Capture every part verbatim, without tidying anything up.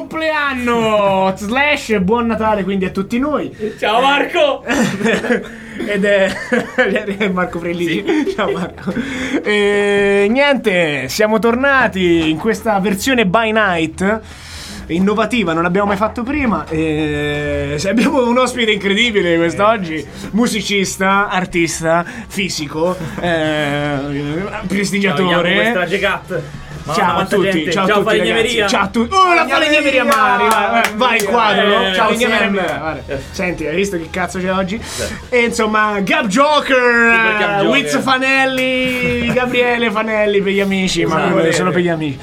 compleanno Slash, buon Natale quindi a tutti noi. Ciao Marco. Ed è Marco Frellici, sì. Ciao Marco. E niente, siamo tornati in questa versione by night innovativa, non l'abbiamo mai fatto prima. E abbiamo un ospite incredibile quest'oggi, musicista, artista, fisico, eh, prestigiatore. Ciao a tutti, ciao, ciao a tutti ragazzi. Ciao a tutti. Oh, la falegnameria Mari, vai, vai in quadro. Eh, ciao insieme. Senti, hai visto che cazzo c'è oggi? E insomma, Gab Joker, Wiz Fanelli, Gabriele Fanelli per gli amici, ma solo per gli amici.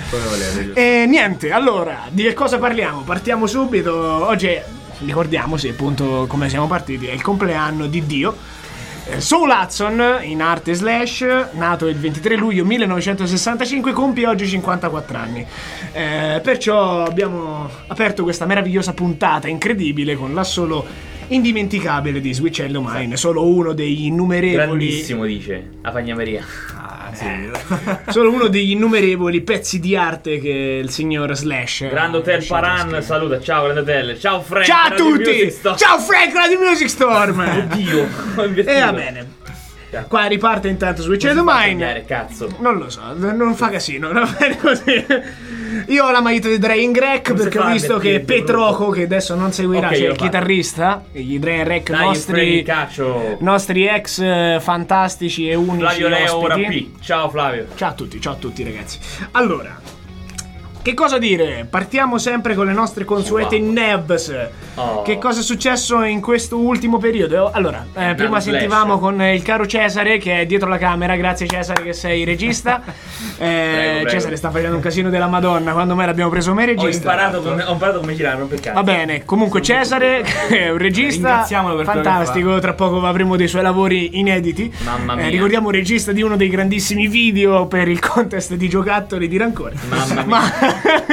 E niente, allora, di che cosa parliamo? Partiamo subito. Oggi ricordiamo, sì, appunto, come siamo partiti, è il compleanno di Dio. Soul Hudson, in arte Slash, nato il ventitré luglio millenovecentosessantacinque, compie oggi cinquantaquattro anni. Eh, perciò abbiamo aperto questa meravigliosa puntata incredibile con l'assolo indimenticabile di Sweet Child O' Mine, solo uno degli innumerevoli. Grandissimo, dice la fagnameria. Ah, sì. Eh, solo uno degli innumerevoli pezzi di arte che il signor Slash. Grand Hotel Paran saluta, ciao Grand Hotel, ciao Frank. Ciao a tutti! Ciao Frank, Radio Music Storm! Oddio, e va bene. Qua riparte intanto Sweet Child O' Mine. Cazzo. Non lo so, non fa casino, non va bene così. Io ho la maglietta di Drain Greg perché ho visto che Petroco, che adesso non seguirà, okay, cioè il chitarrista, gli Drain Greg nostri, nostri ex eh, fantastici e unici Flavio Leo, ospiti. ora P. Ciao Flavio. Ciao a tutti, ciao a tutti ragazzi. Allora, che cosa dire? Partiamo sempre con le nostre consuete wow. Nebs. Oh. Che cosa è successo in questo ultimo periodo? Allora, eh, prima sentivamo con il caro Cesare che è dietro la camera. Grazie Cesare che sei regista. eh, prego, prego. Cesare sta facendo un casino della Madonna. Quando mai l'abbiamo preso come regista? Ho imparato come, ho imparato come girare, non per caso. Va bene, comunque Cesare è un regista per fantastico. Tra poco avremo dei suoi lavori inediti. Mamma mia. Eh, ricordiamo regista di uno dei grandissimi video per il contest di giocattoli di Rancore. Mamma mia. Ma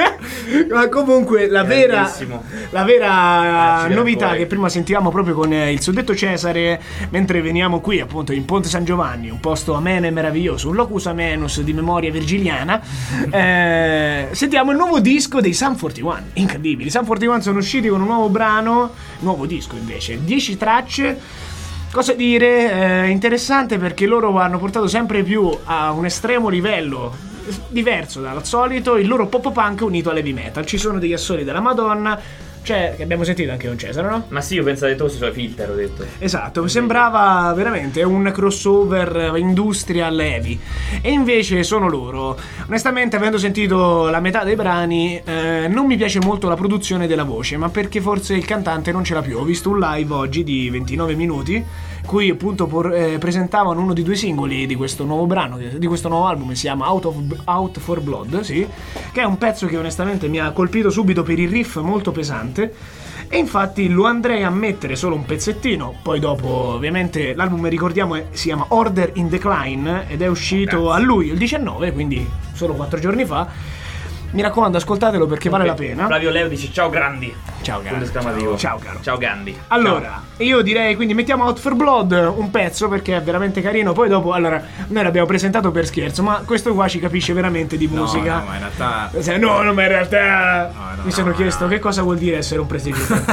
ma comunque la vera la vera eh, novità fuori. Che prima sentivamo proprio con il suddetto Cesare mentre veniamo qui appunto in Ponte San Giovanni, un posto ameno e meraviglioso, un locus amenus di memoria virgiliana. eh, sentiamo il nuovo disco dei Sum quarantuno, incredibili. Sum quarantuno sono usciti con un nuovo brano, nuovo disco invece, dieci tracce. Cosa dire? Eh, interessante perché loro hanno portato sempre più a un estremo livello diverso dal solito il loro pop punk unito all'heavy metal. Ci sono degli assoli della Madonna, cioè che abbiamo sentito anche con Cesare, no? Ma sì, io pensavo che tu sui filter, ho detto. Esatto, sembrava veramente un crossover industrial heavy. E invece sono loro. Onestamente, avendo sentito la metà dei brani, eh, non mi piace molto la produzione della voce, ma perché forse il cantante non ce l'ha più. Ho visto un live oggi di ventinove minuti, cui appunto por- eh, presentavano uno dei due singoli di questo nuovo brano, di questo nuovo album, si chiama Out, of, Out for Blood, sì, che è un pezzo che onestamente mi ha colpito subito per il riff molto pesante. E infatti lo andrei a mettere solo un pezzettino. Poi dopo ovviamente l'album, ricordiamo, è, si chiama Order in Decline ed è uscito Grazie. a luglio il diciannove, quindi solo quattro giorni fa. Mi raccomando, ascoltatelo perché okay. vale la pena. Flavio Leo dice ciao grandi. Ciao Gandhi. Ciao, ciao caro. Ciao Gandhi. Allora, ciao. Io direi quindi mettiamo Out for Blood, un pezzo perché è veramente carino. Poi dopo, allora, noi l'abbiamo presentato per scherzo, ma questo qua ci capisce veramente di musica. No, no, ma in realtà cioè, No, no, ma in realtà no, no, mi sono no, chiesto no. che cosa vuol dire essere un prestigista.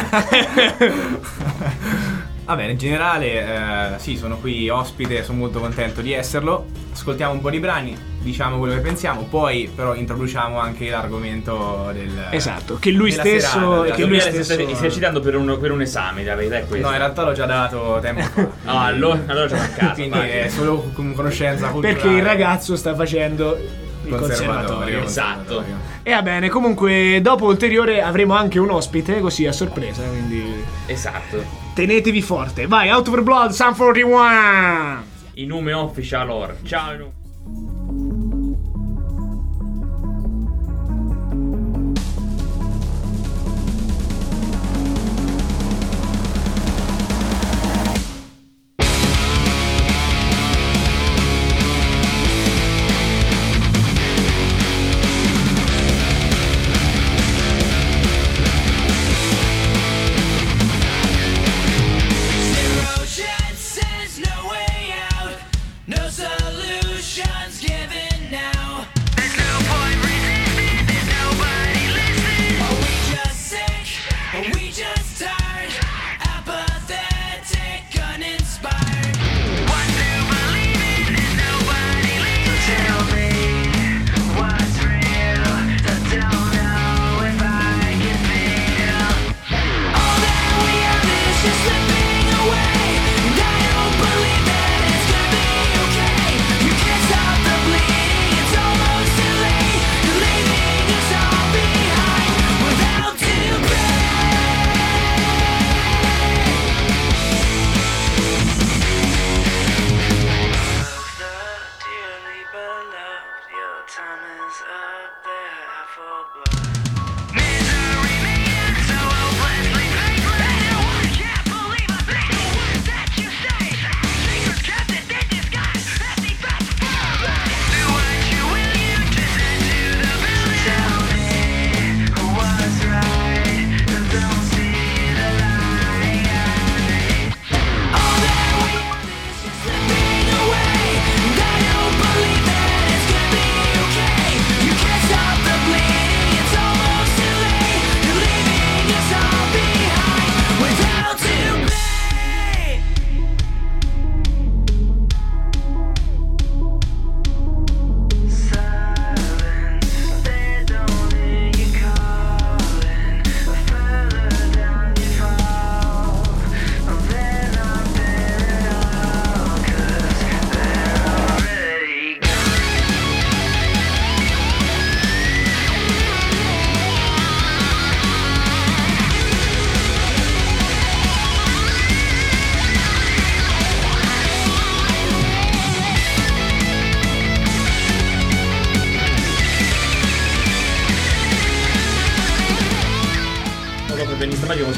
Vabbè, in generale, eh, sì, sono qui ospite, sono molto contento di esserlo. Ascoltiamo un po' di brani, diciamo quello che pensiamo, poi però introduciamo anche l'argomento del esatto, che lui stesso serata, che lui stesso sta esercitando per un, per un esame, la verità è questa. No, in realtà l'ho già dato tempo fa. No, allora, allora c'è mancato. Quindi è solo con conoscenza culturale. Perché il ragazzo sta facendo il conservatorio, conservatorio. Esatto. E va bene, comunque dopo ulteriore avremo anche un ospite, così a sorpresa, quindi esatto. Tenetevi forte. Vai, Out for Blood, Sum quarantuno. I nome official or. Ciao Inu. No solution.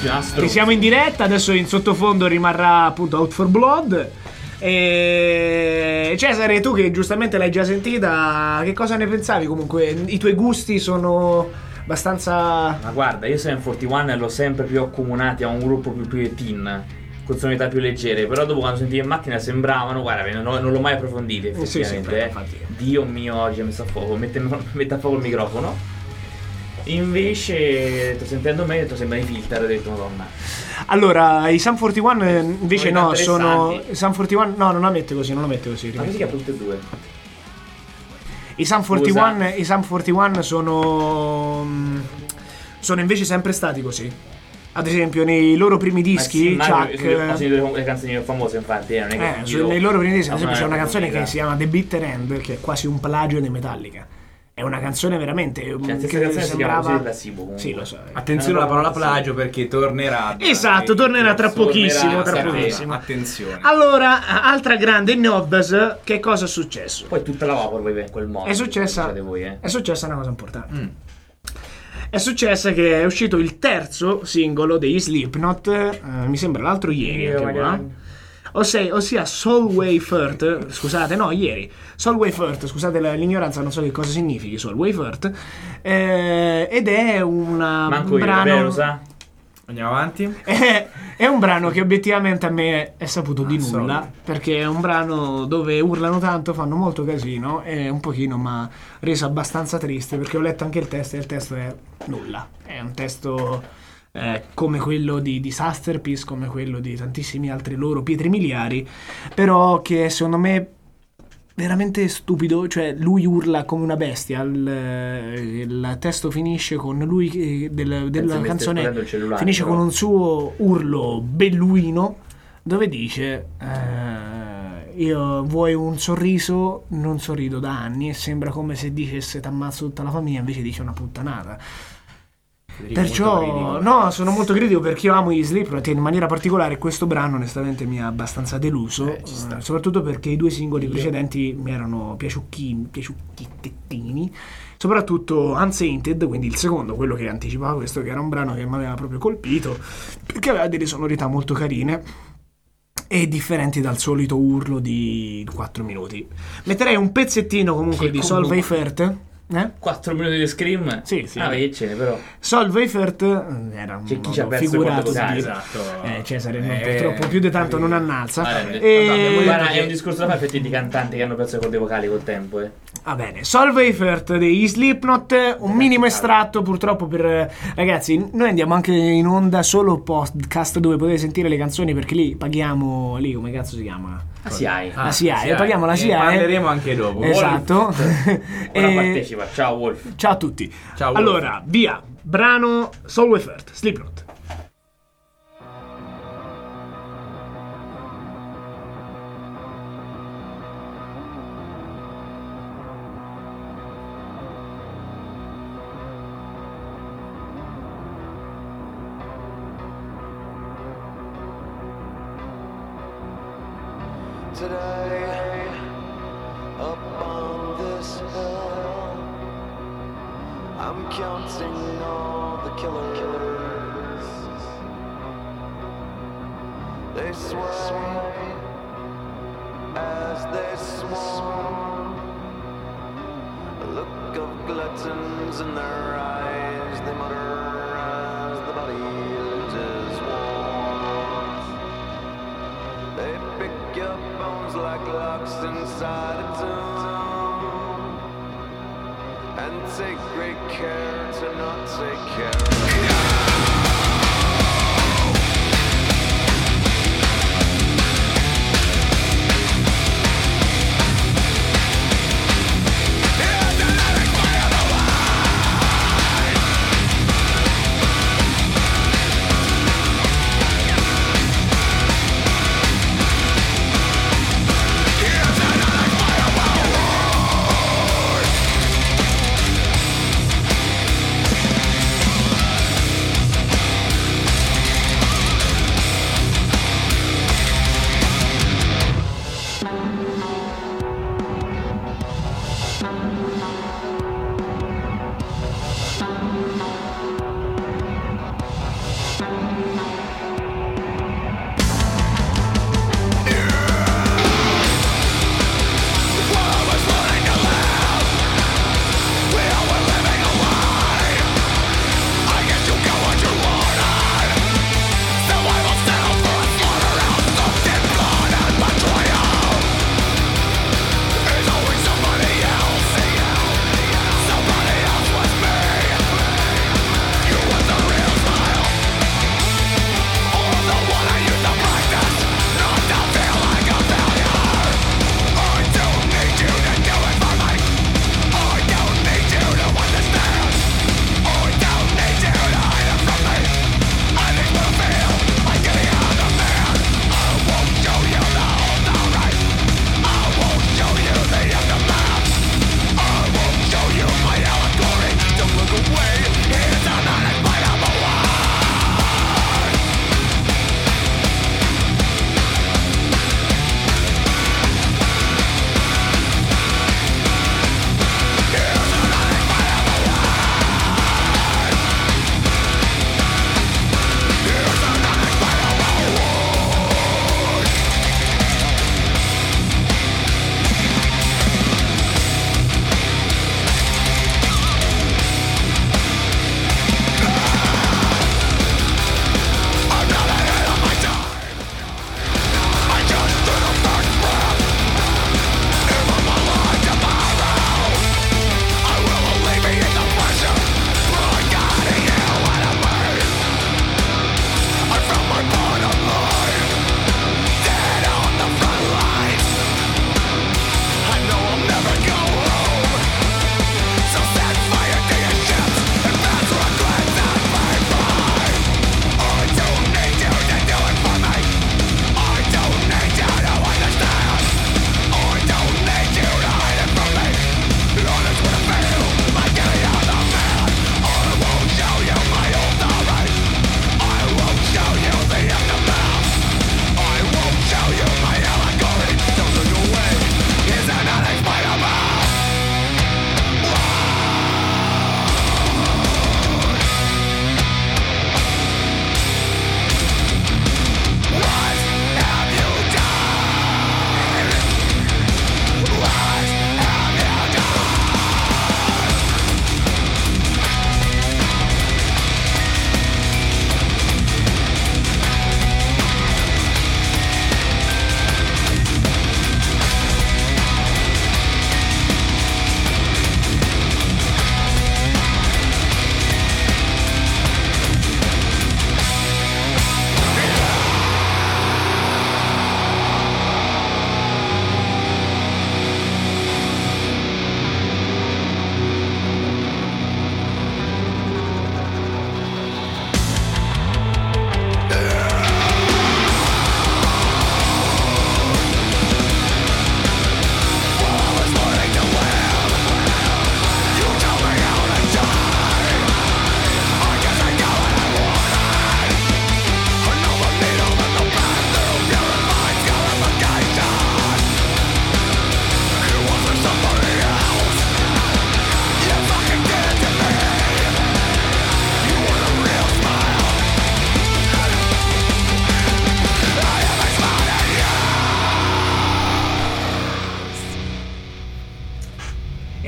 Giastro. Siamo in diretta, adesso in sottofondo rimarrà appunto Out for Blood. E Cesare, tu che giustamente l'hai già sentita, che cosa ne pensavi comunque? I tuoi gusti sono abbastanza... Ma guarda, io Sum quarantuno l'ho sempre più accomunati a un gruppo più, più teen, con sonorità più leggere, però dopo quando sentivo in macchina sembravano, guarda, non, non l'ho mai approfondito effettivamente. Sì, sì, eh. infatti. Dio mio, oggi ho messo a fuoco, mette, mette a fuoco il microfono. Invece, sto sentendo me, ho detto sembra i filter, ho detto madonna. Allora, i Sum quarantuno invece Sono no, sono... interessanti. Sum quarantuno, no, non la mette così, non la mette così. Ma così che ha tutte e due. I Sum quarantuno, i Sum quarantuno sono... sono invece sempre stati così. Ad esempio, nei loro primi dischi, Ma Chuck... sì, ma le, le canzoni famose, infatti, eh, non è che Eh, io- nei loro primi dischi, ad no, esempio, c'è non è una canzone che comunità. si chiama The Bitter End, che è quasi un plagio di Metallica. È una canzone veramente... Cioè, la che stessa canzone si chiama sembrava... così da Sibo, comunque. Sì, lo so. Attenzione alla parola plagio perché tornerà. Esatto, tornerà tra Tornerà, pochissimo, tra sempre. pochissimo. Attenzione. Allora, altra grande Nobas, che cosa è successo? Poi tutta la vapor voi in quel modo. È successa, diciate voi, eh. è successa una cosa importante. Mm. È successa che è uscito il terzo singolo degli Slipknot, eh, mi sembra l'altro ieri, Io, anche qua. magari. Ossia, ossia Solway Firth, scusate, no, ieri. Solway Firth, scusate la- l'ignoranza, non so che cosa significhi Solway Firth. eh, ed è una, Manco un io, brano. vabbè, lo sa. Andiamo avanti. È, è un brano che obiettivamente a me è saputo di Ah, solo. nulla, perché è un brano dove urlano tanto, fanno molto casino e un pochino mi ha reso abbastanza triste, perché ho letto anche il testo e il testo è nulla. È un testo eh, come quello di Disasterpeace, come quello di tantissimi altri loro pietre miliari, però che secondo me veramente stupido, cioè lui urla come una bestia, il, il testo finisce con lui che- del- della mi stai canzone prendendo il cellulare, finisce però. con un suo urlo belluino dove dice eh, io vuoi un sorriso, non sorrido da anni, e sembra come se dicesse t'ammazzo tutta la famiglia, invece dice una puttanata. Federico, molto Perciò, critico. no, sono molto critico perché io amo gli Slipknot e in maniera particolare questo brano onestamente mi ha abbastanza deluso, Eh, ci sta. eh, soprattutto perché i due singoli precedenti mi erano piaciucchini, piaciucchitettini, soprattutto Unsainted, quindi il secondo, quello che anticipava questo, che era un brano che mi aveva proprio colpito, perché aveva delle sonorità molto carine e differenti dal solito urlo di quattro minuti. Metterei un pezzettino comunque Che di comunque- Solveig Firth. Eh? quattro minuti di scream? Sì, sì. Ah, che ce ne però. Solveig Firth eh, era un C'è chi ci ha modo perso figurato quando di vocali, dire. esatto. Eh, Cesare non, Eh, purtroppo più di tanto non annalza. Vabbè, E- vabbè, abbiamo- guarda, che- è un discorso da fare per tutti i cantanti che hanno perso le corde vocali col tempo, eh. Va bene, Solveig Firth degli Slipknot, un minimo estratto purtroppo per... Ragazzi, noi andiamo anche in onda solo podcast dove potete sentire le canzoni perché lì paghiamo, lì come cazzo si chiama? Ah, sì, hai. La S I A E, paghiamo la S I A E. Ne parleremo anche dopo. Esatto. Ora E- partecipa, ciao Wolf. Ciao a tutti. Ciao, Allora, via, brano Solveig Firth, Slipknot. Today, up on this hill, I'm counting all the killers. They sway as they swarm. A look of gluttons in their eyes. They mutter as the body loses warmth. They pick your bones like locks inside a tomb, and take great care to not take care of you.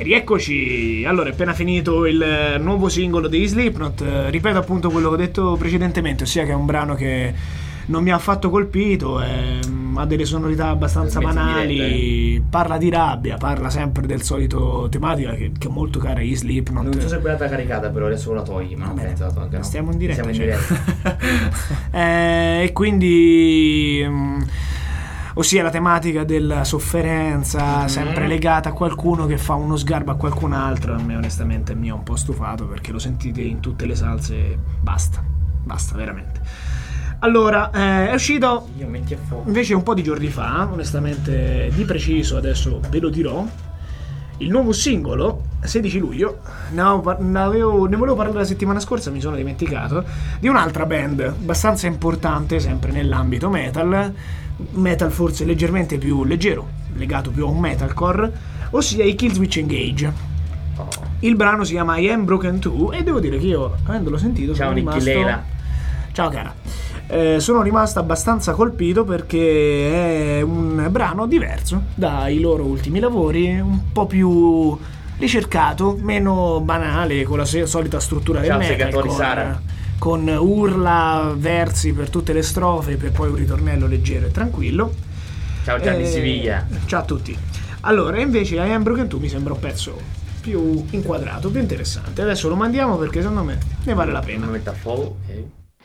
rieccoci. Allora, è appena finito il nuovo singolo dei Slipknot. Eh, ripeto appunto quello che ho detto precedentemente, ossia che è un brano che non mi ha affatto colpito, eh, ha delle sonorità abbastanza Trasmette in banali, diretta, parla di rabbia, parla sempre del solito tematica che, che è molto cara agli Slipknot. Non so se quella è stata caricata, però adesso la togli, ma non Vabbè, penso la tolga, no? stiamo in diretta, Siamo in cioè. diretta. eh, e quindi mh, ossia la tematica della sofferenza, Mm-hmm. sempre legata a qualcuno che fa uno sgarbo a qualcun altro. A me onestamente mi ha un po' stufato, perché lo sentite in tutte le salse. Basta, basta veramente. Allora, eh, è uscito Io metti a fuoco. invece un po' di giorni fa, onestamente di preciso adesso ve lo dirò, il nuovo singolo, sedici luglio, ne, avevo, ne, avevo, ne volevo parlare la settimana scorsa, mi sono dimenticato, di un'altra band abbastanza importante, sempre nell'ambito metal, metal forse leggermente più leggero, legato più a un metalcore, ossia i Killswitch Engage. Oh. Il brano si chiama I Am Broken Too e devo dire che io, avendolo sentito, Ciao sono Nicky rimasto... Leila. Ciao cara. Eh, sono rimasto abbastanza colpito perché è un brano diverso dai loro ultimi lavori, un po' più ricercato, meno banale, con la se- solita struttura del Ciao, metal, Segatori con, Sara. con urla, versi per tutte le strofe, per poi un ritornello leggero e tranquillo. Ciao Gianni Eh, Siviglia. Ciao a tutti. Allora, invece I Am Broken Too mi sembra un pezzo più inquadrato, più interessante. Adesso lo mandiamo perché secondo me ne vale la Non pena. mi metto a fuoco, ok.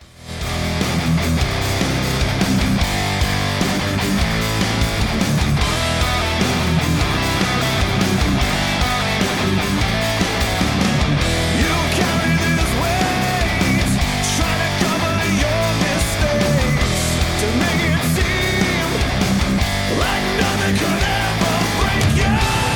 You carry this weight, trying to cover your mistakes, to make it seem like nothing could ever break you.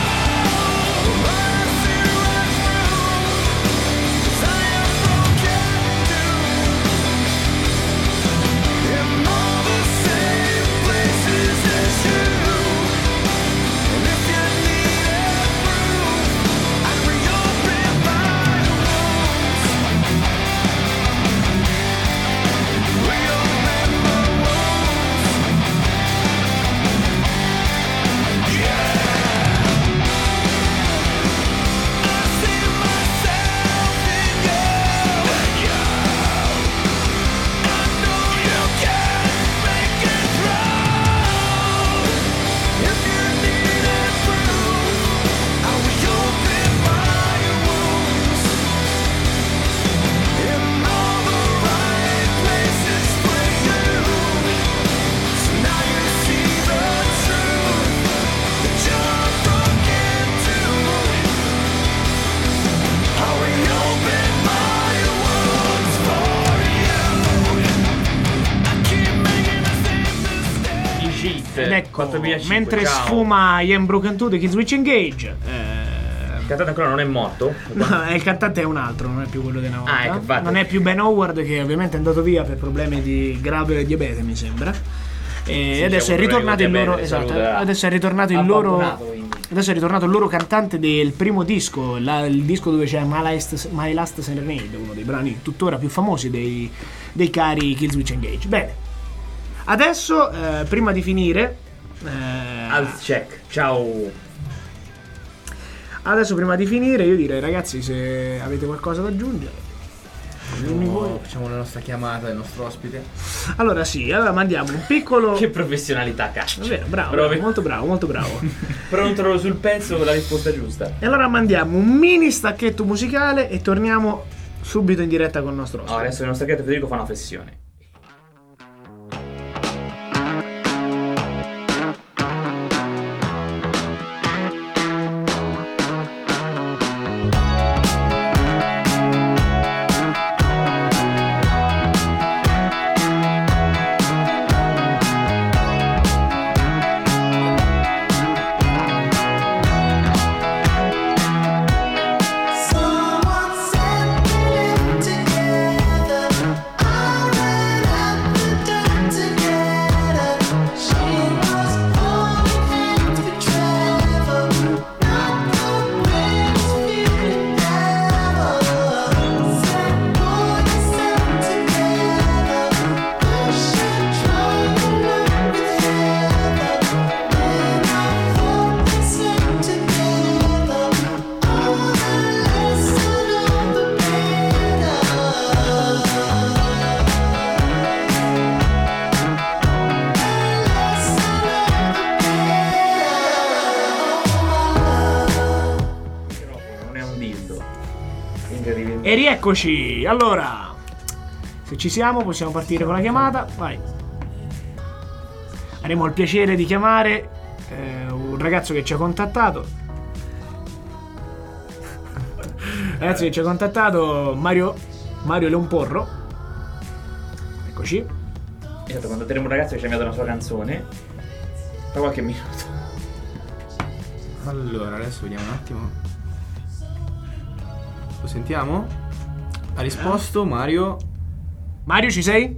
I see right through, 'cause I am broken too, in all the same places as you. And if you needed proof, I'd reopen my wounds. Reopen my wounds. Yeah. I see myself in you. I know you can make it proud. If you needed proof, I reopen my wounds. In all the right places for you. So now you see the truth, that you're broken too. I reopen my wounds for you. I keep making the same mistake. I Cheat. Ed ecco, quattromilacinque, mentre ciao. sfuma I Am Broken Too dei Killswitch Engage, eh, Il cantante ancora non è morto? no, il cantante è un altro, non è più quello di una volta. Ah, ecco, infatti. Non è più Ben Howard, che ovviamente è andato via per problemi di grave diabete, mi sembra. E Sì, adesso c'è è un ritornato il problema loro. di Esatto, salute, adesso è ritornato il loro. abbandonato, quindi. Adesso è ritornato il loro cantante del primo disco, la- il disco dove c'è My Last, My Last Serenade, uno dei brani tuttora più famosi dei, dei cari Killswitch Engage. Bene, adesso eh, prima di finire. eh, Health check. Ciao. Adesso prima di finire io direi, ragazzi, se avete qualcosa da aggiungere, dimmi voi. Facciamo la nostra chiamata del nostro ospite. Allora sì, allora mandiamo un piccolo. Che professionalità, cazzo. È vero, bravo, Provi. bravo, molto bravo, molto bravo. Pronto sul pezzo con la risposta giusta. E allora mandiamo un mini stacchetto musicale e torniamo subito in diretta con il nostro ospite. No, adesso il nostro stacchetto Federico fa una flessione. Someone said we live together. I E rieccoci. Allora, se ci siamo possiamo partire con la chiamata. Vai. Avremo il piacere di chiamare eh, un ragazzo che ci ha contattato. Ragazzi che ci ha contattato, Mario Mario Leonporro. Eccoci. Esatto, contatteremo un ragazzo che ci ha inviato una sua canzone. Tra qualche minuto. Allora, adesso vediamo un attimo. Lo sentiamo? Ha risposto Mario. Mario, ci sei?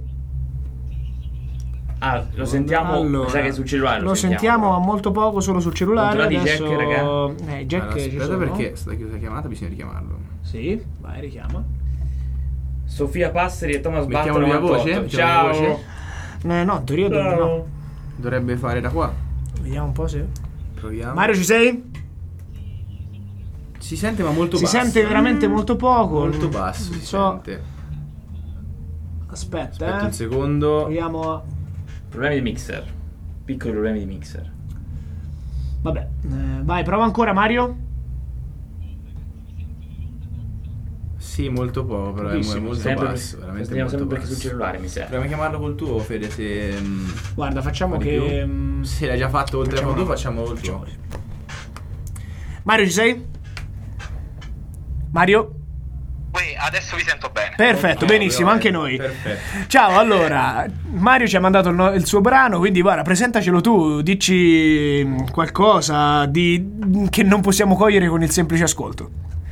Ah, lo sentiamo. Allora, mi sa che sul cellulare lo, lo sentiamo a però. molto poco, solo sul cellulare. Controllati Adesso Jack, raga. Eh, Jack Allora, ci aspetta, sono. perché è stata chiusa la chiamata, bisogna richiamarlo. Sì, vai, richiama. Sofia Passeri e Thomas Mettiamo Batto via voce? novantotto. Mettiamo Ciao. via voce? Eh, no, in teoria dovrebbe no. Dovrebbe fare da qua. Vediamo un po' se. Proviamo. Mario, ci sei? Si sente ma molto Si basso. sente veramente molto poco. Molto basso Non si so. sente. Aspetta, Aspetta eh. un secondo. Proviamo. Problemi di mixer. Piccoli problemi di mixer. Vabbè, eh, vai, prova ancora, Mario. Sì, molto poco, però è Pochissimo, molto Sempre, basso, veramente sentiamo molto sempre basso. perché sul cellulare mi serve. Proviamo a chiamarlo col tuo, Fede, se mm, Guarda, facciamo fa di che. più. mm, Se l'hai già fatto oltre facciamo al tuo, una- facciamo col facciamo tuo. così. Mario, ci sei? Mario? Poi adesso vi sento bene. Perfetto, Ok, benissimo, vai. anche noi. Perfetto. Ciao, allora, Mario ci ha mandato il, no- il suo brano, quindi guarda, presentacelo tu, dici mm, qualcosa di, che non possiamo cogliere con il semplice ascolto.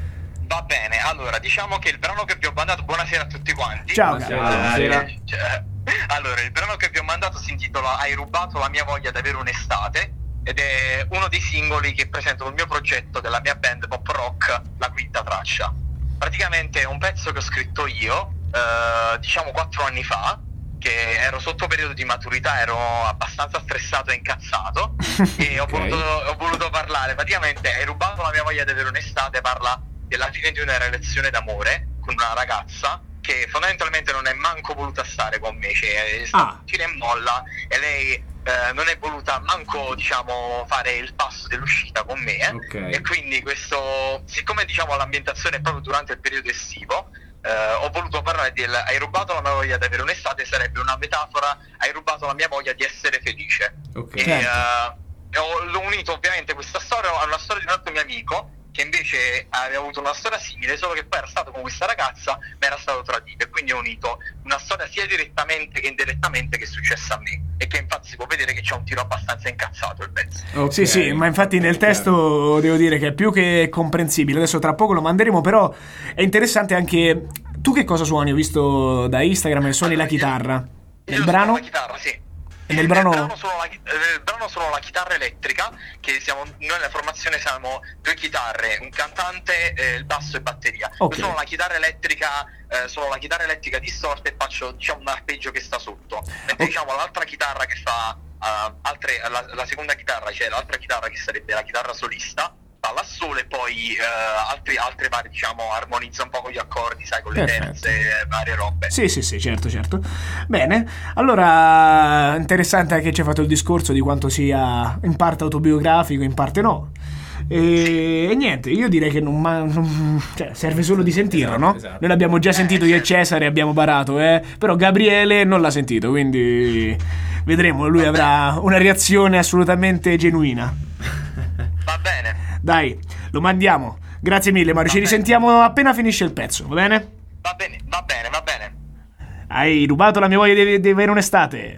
Va bene, allora diciamo che il brano che vi ho mandato, buonasera a tutti quanti. Ciao, Buonasera. caro. Buonasera. Eh, cioè, allora, il brano che vi ho mandato si intitola Hai rubato la mia voglia d'avere un'estate ed è uno dei singoli che presento nel mio progetto della mia band pop rock, la quinta traccia. Praticamente è un pezzo che ho scritto io, eh, diciamo quattro anni fa, che ero sotto periodo di maturità, ero abbastanza stressato e incazzato e ho, Ok. voluto, ho voluto parlare, praticamente Hai rubato la mia voglia di avere un'estate, parla della fine di una relazione d'amore con una ragazza che fondamentalmente non è manco voluta stare con me, cioè è stata Ah. tira e molla e lei eh, non è voluta manco, diciamo, fare il passo dell'uscita con me, eh. Ok. E quindi questo, siccome diciamo l'ambientazione è proprio durante il periodo estivo, eh, ho voluto parlare del hai rubato la mia voglia di avere un'estate, sarebbe una metafora, hai rubato la mia voglia di essere felice. Ok. E, Certo. eh, ho, l'ho unito ovviamente questa storia a una storia di un altro mio amico che invece aveva avuto una storia simile, solo che poi era stato con questa ragazza ma era stato tradito, e quindi ho unito una storia sia direttamente che indirettamente che è successa a me, e che infatti si può vedere che c'è un tiro abbastanza incazzato il pezzo. Ok. Sì, sì, ma infatti nel testo devo dire che è più che comprensibile. Adesso tra poco lo manderemo, però è interessante anche. Tu che cosa suoni? Ho visto da Instagram che suoni la chitarra. Io Nel suono brano? la chitarra, sì. E nel brano? Nel brano, suono la, chi- eh, nel brano suono la chitarra elettrica, che siamo noi nella formazione siamo due chitarre, un cantante, eh, il basso e batteria. Ok. Io suono la chitarra elettrica, eh, suono la chitarra elettrica distorta e faccio, diciamo, un arpeggio che sta sotto. Mentre Ok. diciamo l'altra chitarra che fa eh, altre, la, la seconda chitarra, cioè l'altra chitarra che sarebbe la chitarra solista, fa l'assolo e poi eh, altri, altre varie, diciamo, armonizza un po' con gli accordi, sai, con le Perfetto. terze, eh, varie robe. Sì, sì, sì, certo, certo. Bene, allora interessante anche che ci hai fatto il discorso di quanto sia in parte autobiografico, in parte no. E, e niente, io direi che non, ma- non- cioè, serve solo di sentirlo, Esatto, no? esatto. Noi l'abbiamo già sentito io e Cesare, abbiamo barato, eh? Però Gabriele non l'ha sentito, quindi vedremo, lui avrà una reazione assolutamente genuina. Va bene. Dai, lo mandiamo. Grazie mille Mario, ci risentiamo appena finisce il pezzo, va bene? Va bene, va bene, va bene. Hai rubato la mia voglia di, di avere un'estate.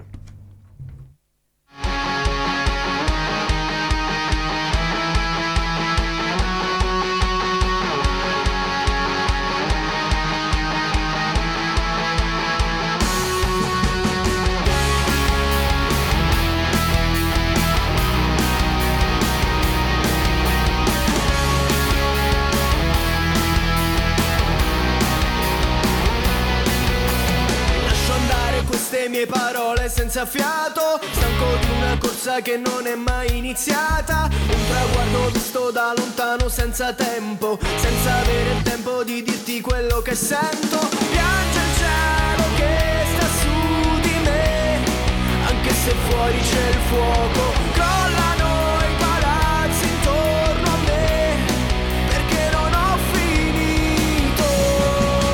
Lascio andare queste mie parole senza fiato, stanco di una corsa che non è mai iniziata, un traguardo visto da lontano senza tempo, senza avere il tempo di dirti quello che sento. Piange il cielo che sta su di me, anche se fuori c'è il fuoco, crollano i palazzi intorno a me, perché non ho finito.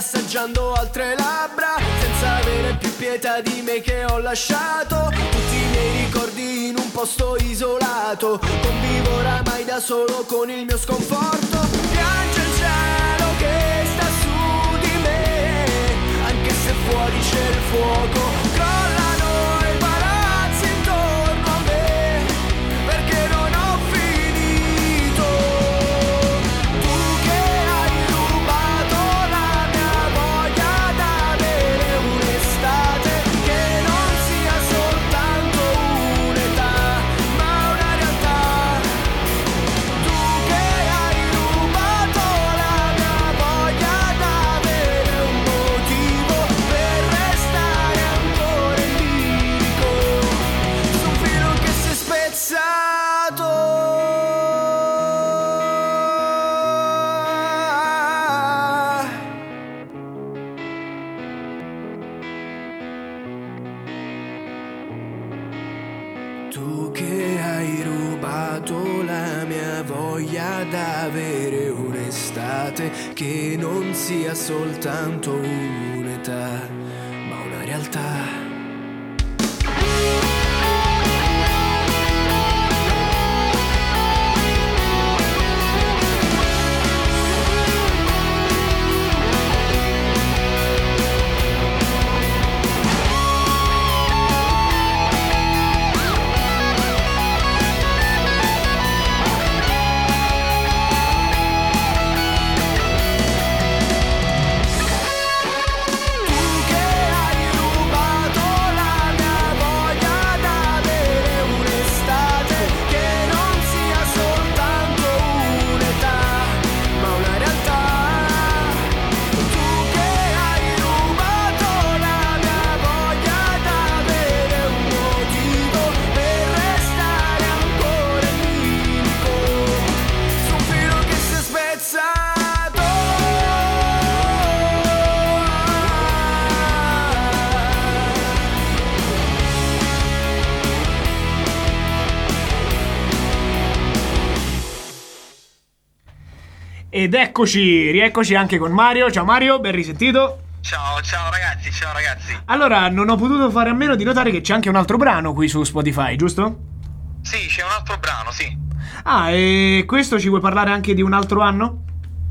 assaggiando altre labbra, senza avere più pietà di me che ho lasciato tutti i miei ricordi in un posto isolato. Convivo oramai da solo con il mio sconforto. Piange il cielo che sta su di me, anche se fuori c'è il fuoco. Crollano i palazzi intorno a me, perché non ho finito. Tu che hai rubato la mia voglia d'avere un'estate che non sia soltanto un'età, ma una realtà. Tu che hai rubato la mia voglia d'avere un motivo per restare ancora in bilico su un filo che si è spezzato. Tu che hai rubato la mia voglia d'avere un'estate che non sia soltanto un'età, ma una realtà. Ed eccoci, rieccoci anche con Mario. Ciao Mario, ben risentito. Ciao, ciao ragazzi, ciao ragazzi. Allora, non ho potuto fare a meno di notare che c'è anche un altro brano qui su Spotify, giusto? Sì, c'è un altro brano, sì. Ah, e questo ci vuoi parlare anche di un altro anno?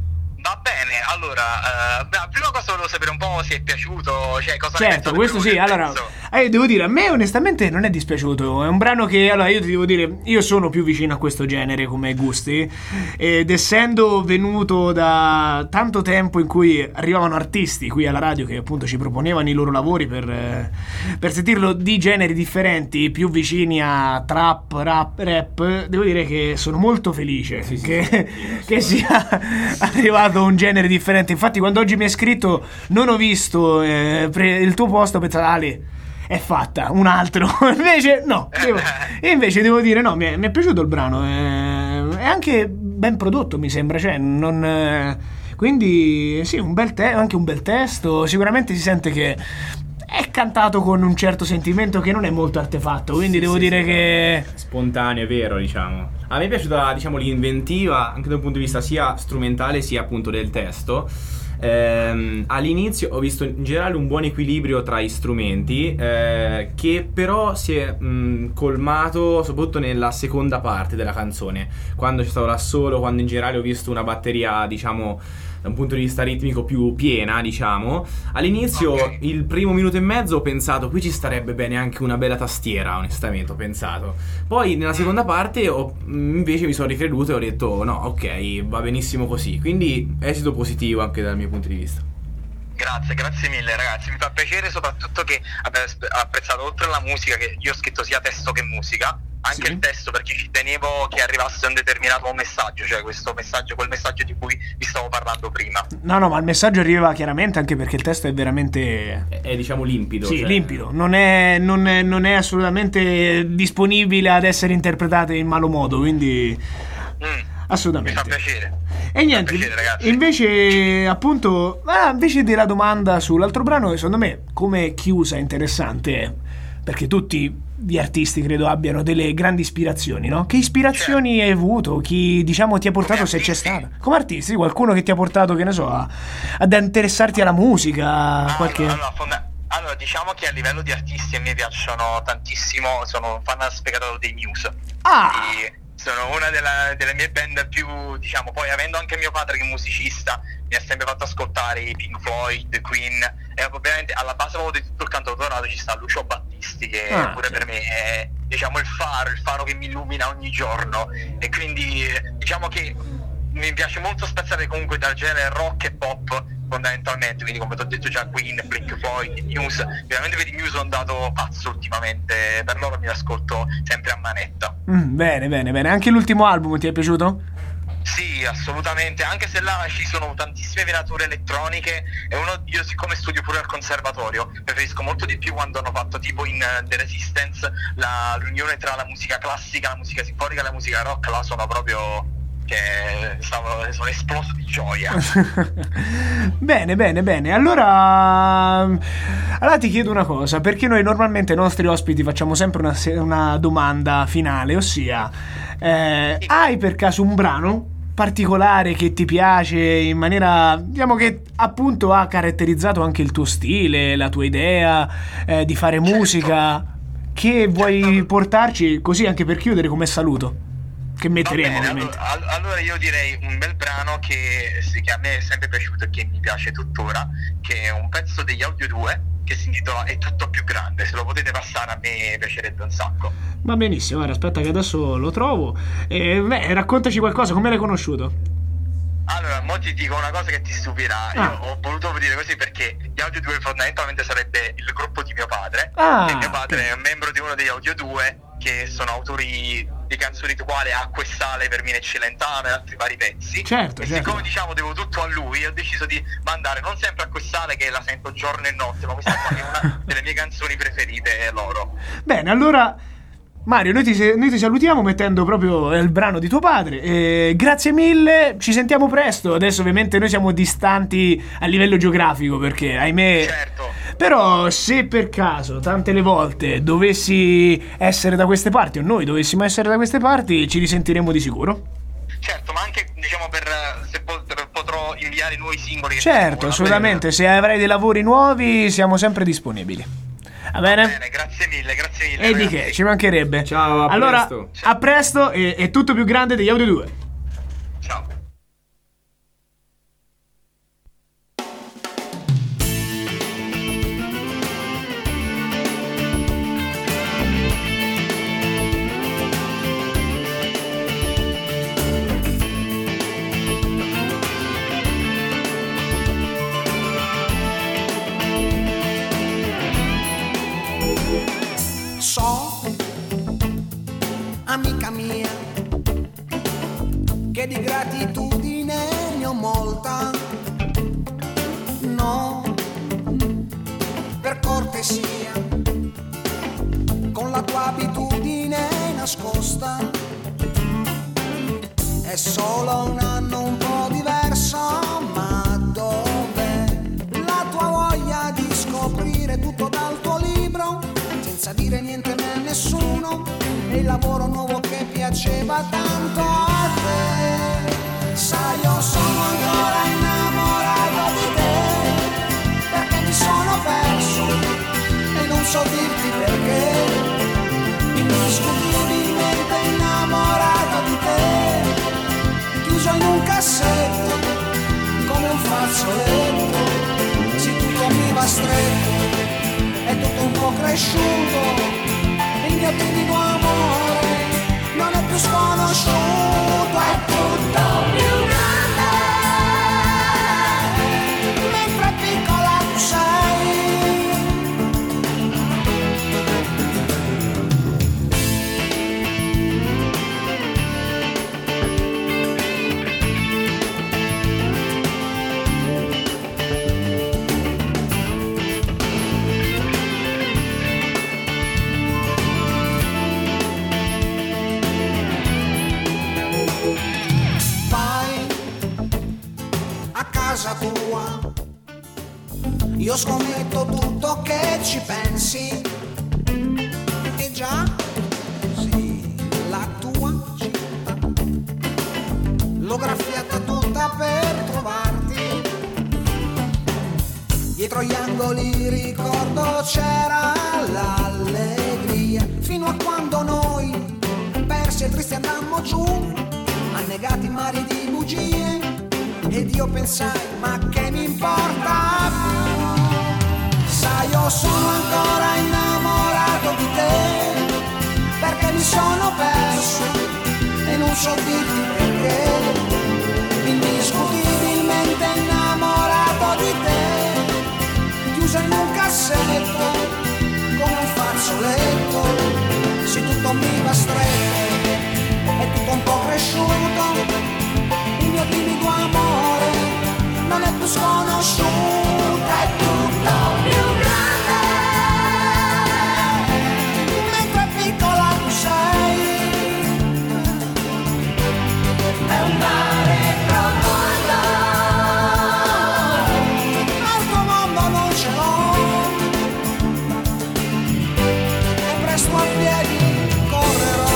Va bene, allora, eh, beh, prima cosa volevo sapere un po' se è piaciuto, cioè cosa ne Certo, pensate questo del sì, allora, pezzo. eh, devo dire, a me onestamente non è dispiaciuto. È un brano che, allora, io ti devo dire, io sono più vicino a questo genere come gusti, ed essendo venuto da tanto tempo in cui arrivavano artisti qui alla radio che appunto ci proponevano i loro lavori per, eh, per sentirlo di generi differenti, più vicini a trap, rap, rap, devo dire che sono molto felice Sì, sì, che, sì. che sia arrivato un genere differente. Infatti quando oggi mi hai scritto non ho visto eh, pre- il tuo post, ho pensato Ale, è fatta, un altro. Invece no, devo, e invece devo dire no, mi è, mi è piaciuto il brano, eh, è anche ben prodotto mi sembra, cioè non eh, quindi sì, un bel te- anche un bel testo, sicuramente si sente che è cantato con un certo sentimento che non è molto artefatto, quindi Sì, devo sì, dire sì, che spontaneo, è vero, diciamo. A me è piaciuta, diciamo, l'inventiva anche da un punto di vista sia strumentale sia appunto del testo. Ehm, all'inizio ho visto in generale un buon equilibrio tra i strumenti, eh, che però si è mh, colmato soprattutto nella seconda parte della canzone, quando c'è stato l'assolo, quando in generale ho visto una batteria, diciamo, da un punto di vista ritmico più piena, diciamo. All'inizio, Ok. il primo minuto e mezzo ho pensato qui ci starebbe bene anche una bella tastiera, onestamente ho pensato. Poi nella seconda parte ho, invece mi sono ricreduto e ho detto no, ok, va benissimo così. Quindi esito positivo anche dal mio punto di vista. Grazie, grazie mille ragazzi, mi fa piacere soprattutto che abbiate sp- apprezzato oltre alla musica, che io ho scritto sia testo che musica, anche Sì. il testo, perché ci tenevo che arrivasse un determinato messaggio, cioè questo messaggio, quel messaggio di cui vi stavo parlando prima. no no, ma il messaggio arriva chiaramente, anche perché il testo è veramente È, è, diciamo limpido. sì, cioè- limpido, non è, non, è, non è assolutamente disponibile ad essere interpretate in malo modo, quindi Mm, mi assolutamente. fa piacere. E niente, piacere, ragazzi. invece appunto, ah, invece della domanda sull'altro brano, secondo me come chiusa interessante è, perché tutti gli artisti credo abbiano delle grandi ispirazioni, no? Che ispirazioni Certo. hai avuto? Chi, diciamo, ti ha portato, Come se c'è artisti? stata? Come artisti, qualcuno che ti ha portato, che ne so, a- ad interessarti alla musica, Ah, qualche... allora, allora, fonda- allora, diciamo che a livello di artisti a me piacciono tantissimo, sono un fan sfegatato dei Muse. Ah! Quindi sono una della- delle mie band più, diciamo, poi avendo anche mio padre che è musicista, mi ha sempre fatto ascoltare i Pink Floyd, Queen, e ovviamente alla base proprio di tutto il cantautorato ci sta Lucio Battisti, che Ah, pure certo. per me è, diciamo, il faro, il faro che mi illumina ogni giorno, e quindi eh, diciamo che mi piace molto spezzare comunque dal genere rock e pop fondamentalmente, quindi come ti ho detto già Queen, Pink Floyd, Muse. Veramente per i Muse sono andato pazzo ultimamente, per loro mi ascolto sempre a manetta. Mm, bene, bene, bene. Anche l'ultimo album ti è piaciuto? Sì, assolutamente, anche se là ci sono tantissime venature elettroniche, e uno, io siccome studio pure al conservatorio, preferisco molto di più quando hanno fatto tipo in uh, The Resistance la, l'unione tra la musica classica, la musica sinfonica e la musica rock. Là sono proprio che stavo, sono esploso di gioia. Bene, bene, bene. Allora, allora ti chiedo una cosa, perché noi normalmente ai nostri ospiti facciamo sempre una, se- una domanda finale, ossia, eh, hai per caso un brano particolare che ti piace in maniera, diciamo, che appunto ha caratterizzato anche il tuo stile, la tua idea eh, di fare Certo. musica, che vuoi Certo. portarci così anche per chiudere come saluto? Che Va metteremo bene, ovviamente. allora, al- allora io direi un bel brano che, sì, che a me è sempre piaciuto e che mi piace tuttora, che è un pezzo degli Audio due che si intitola È tutto più grande. Se lo potete passare a me piacerebbe un sacco. Va benissimo, ora aspetta che adesso lo trovo. E, beh, raccontaci qualcosa, come l'hai conosciuto? Allora, mo ti dico una cosa che ti stupirà. Ah. Io ho voluto dire così perché gli Audio due fondamentalmente sarebbe il gruppo di mio padre. Ah, e mio padre ok. è un membro di uno degli Audio due, che sono autori di canzoni quale Acqua e Sale per Mina e Celentano e altri vari pezzi. Certo, e certo. siccome diciamo devo tutto a lui, ho deciso di mandare non sempre Acqua e Sale, che la sento giorno e notte, ma questa qua che è una delle mie canzoni preferite loro. Bene, allora Mario, noi ti, noi ti salutiamo mettendo proprio il brano di tuo padre. E grazie mille, ci sentiamo presto. Adesso ovviamente noi siamo distanti a livello geografico perché, ahimè... Certo. Però se per caso tante le volte dovessi essere da queste parti o noi dovessimo essere da queste parti, ci risentiremo di sicuro. Certo, ma anche diciamo per se po- potrò inviare nuovi singoli. che Certo, sicuro, assolutamente, se avrai dei lavori nuovi siamo sempre disponibili. Va bene? Bene, grazie mille, grazie mille. E di ragazzi. che, ci mancherebbe. Ciao, a allora, presto. a presto e è tutto più grande degli Audio due. Ciao. So, amica mia, che di gratitudine ne ho molta. No, per cortesia, con la tua abitudine nascosta. È solo un anno un po' diverso, ma dove la tua voglia di scoprire tutto dal tuo libro, senza dire niente a nessuno, e il lavoro nuovo che piaceva tanto a te. Sai, io sono ancora innamorato di te, perché mi sono perso e non so dirti perché. Indiscutibilmente innamorato di te, chiuso in un cassetto come un fazzoletto. Se tutto mi va stretto, è tutto un po' cresciuto, il mio timido amore non è più sconosciuto, è tutto più grande, mentre piccola tu sei. Vai a casa tua, io scommetto tutto che ci pensi. già, sì, la tua città. L'ho graffiata tutta per trovarti. Dietro gli angoli ricordo c'era l'allegria, fino a quando noi, persi e tristi, andammo giù, annegati in mari di bugie, ed io pensai, ma che mi importa più? Sai, io sono ancora innamorato di te, perché mi sono perso e non so dirti perché. Indiscutibilmente innamorato di te, chiuso in un cassetto come un fazzoletto. Se tutto mi va stretto, è tutto un po' cresciuto, il mio timido amore non è più sconosciuto, è tutto più grande, mentre piccola tu sei, è un mare profondo, al tuo mondo non ce l'ho, e presto a piedi correrò.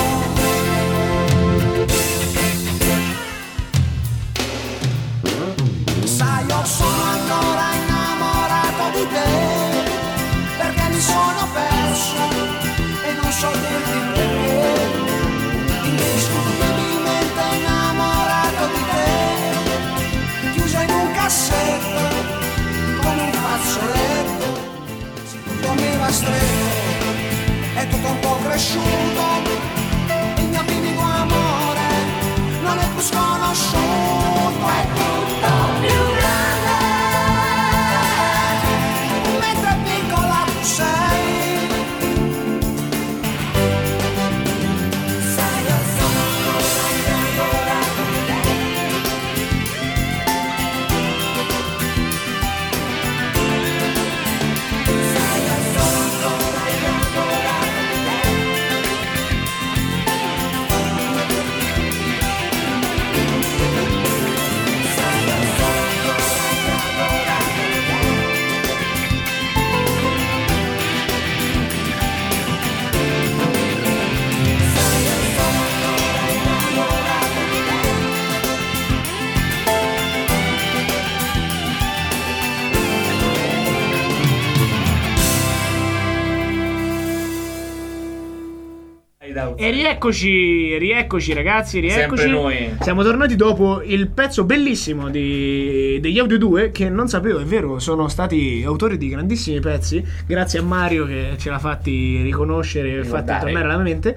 Sai, io sono ancora innamorato di te, perché mi sono perso e non so dirti perché. Indiscutibilmente innamorato di te, chiuso in un cassetto come un fazzoletto. Se tutto mi va stretto, è tutto un po' cresciuto, il mio timido amore non è più sconosciuto, è tutto più grande, mentre piccola tu sei. Sai, io sono ancora innamorato di te. Sai, io sono ancora innamorato di te. E rieccoci, rieccoci ragazzi, rieccoci. Sempre noi. Siamo tornati dopo il pezzo bellissimo di, degli Audio due, che non sapevo, è vero, sono stati autori di grandissimi pezzi, grazie a Mario che ce l'ha fatti riconoscere e fatti tornare alla mente.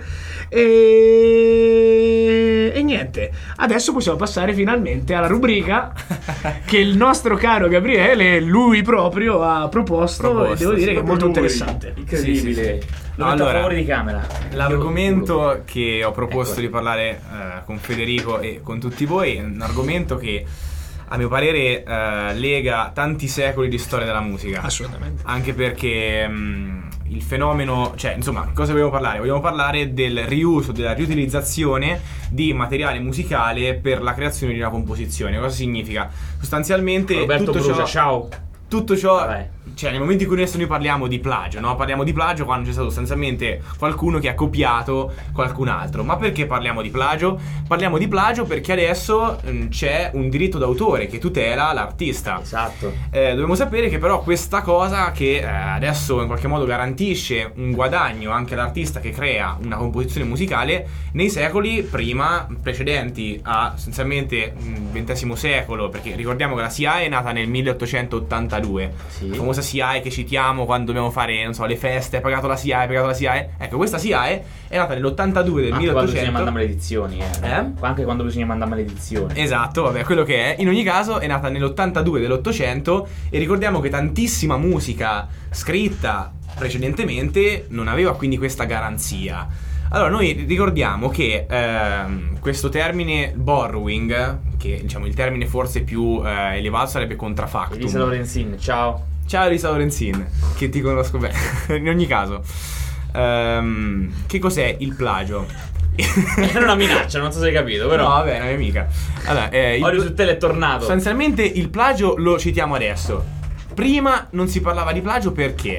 E... e niente, adesso possiamo passare finalmente alla rubrica che il nostro caro Gabriele, lui proprio, ha proposto, Proposto, e devo dire sì, che è molto Lui. interessante. Incredibile. Sì, sì, sì. Lo No, metto allora, a favore di camera. L'argomento che ho proposto Ecco. di parlare eh, con Federico e con tutti voi è un argomento che a mio parere eh, lega tanti secoli di storia della musica. Assolutamente. Anche perché mh, il fenomeno, cioè insomma, cosa vogliamo parlare? Vogliamo parlare del riuso, della riutilizzazione di materiale musicale per la creazione di una composizione. Cosa significa? Sostanzialmente Roberto tutto Brucia, ciò, ciao. tutto ciò, Vabbè. cioè nel momento in cui adesso noi parliamo di plagio, no? Parliamo di plagio quando c'è stato sostanzialmente qualcuno che ha copiato qualcun altro. Ma perché parliamo di plagio? Parliamo di plagio perché adesso mh, c'è un diritto d'autore che tutela l'artista. Esatto. Eh, dobbiamo sapere che però questa cosa che eh, adesso in qualche modo garantisce un guadagno anche all'artista che crea una composizione musicale, nei secoli prima precedenti a essenzialmente il ventesimo secolo, perché ricordiamo che la S I A E è nata nel milleottocentottantadue, Sì. la famosa S I A E che citiamo quando dobbiamo fare, non so, le feste, hai pagato la S I A E, hai pagato la S I A E. Ecco, questa S I A E è nata nell'ottantadue del Anche quando bisogna milleottocento. mandare maledizioni, eh. Eh? Anche quando bisogna mandare maledizioni. Esatto, vabbè, quello che è. In ogni caso è nata nell'ottantadue dell'Ottocento e ricordiamo che tantissima musica scritta precedentemente non aveva quindi questa garanzia. Allora noi ricordiamo che ehm, questo termine borrowing, che diciamo il termine forse più eh, elevato sarebbe contrafactum. Elisa Lorenzin, ciao. Ciao Elisa Lorenzin, che ti conosco bene. In ogni caso, ehm, che cos'è il plagio? Era una minaccia, non so se hai capito, però. No, vabbè, è una mia amica. Allora, eh, il Olio pl- su tele è tornato. Sostanzialmente il plagio lo citiamo adesso. Prima non si parlava di plagio perché?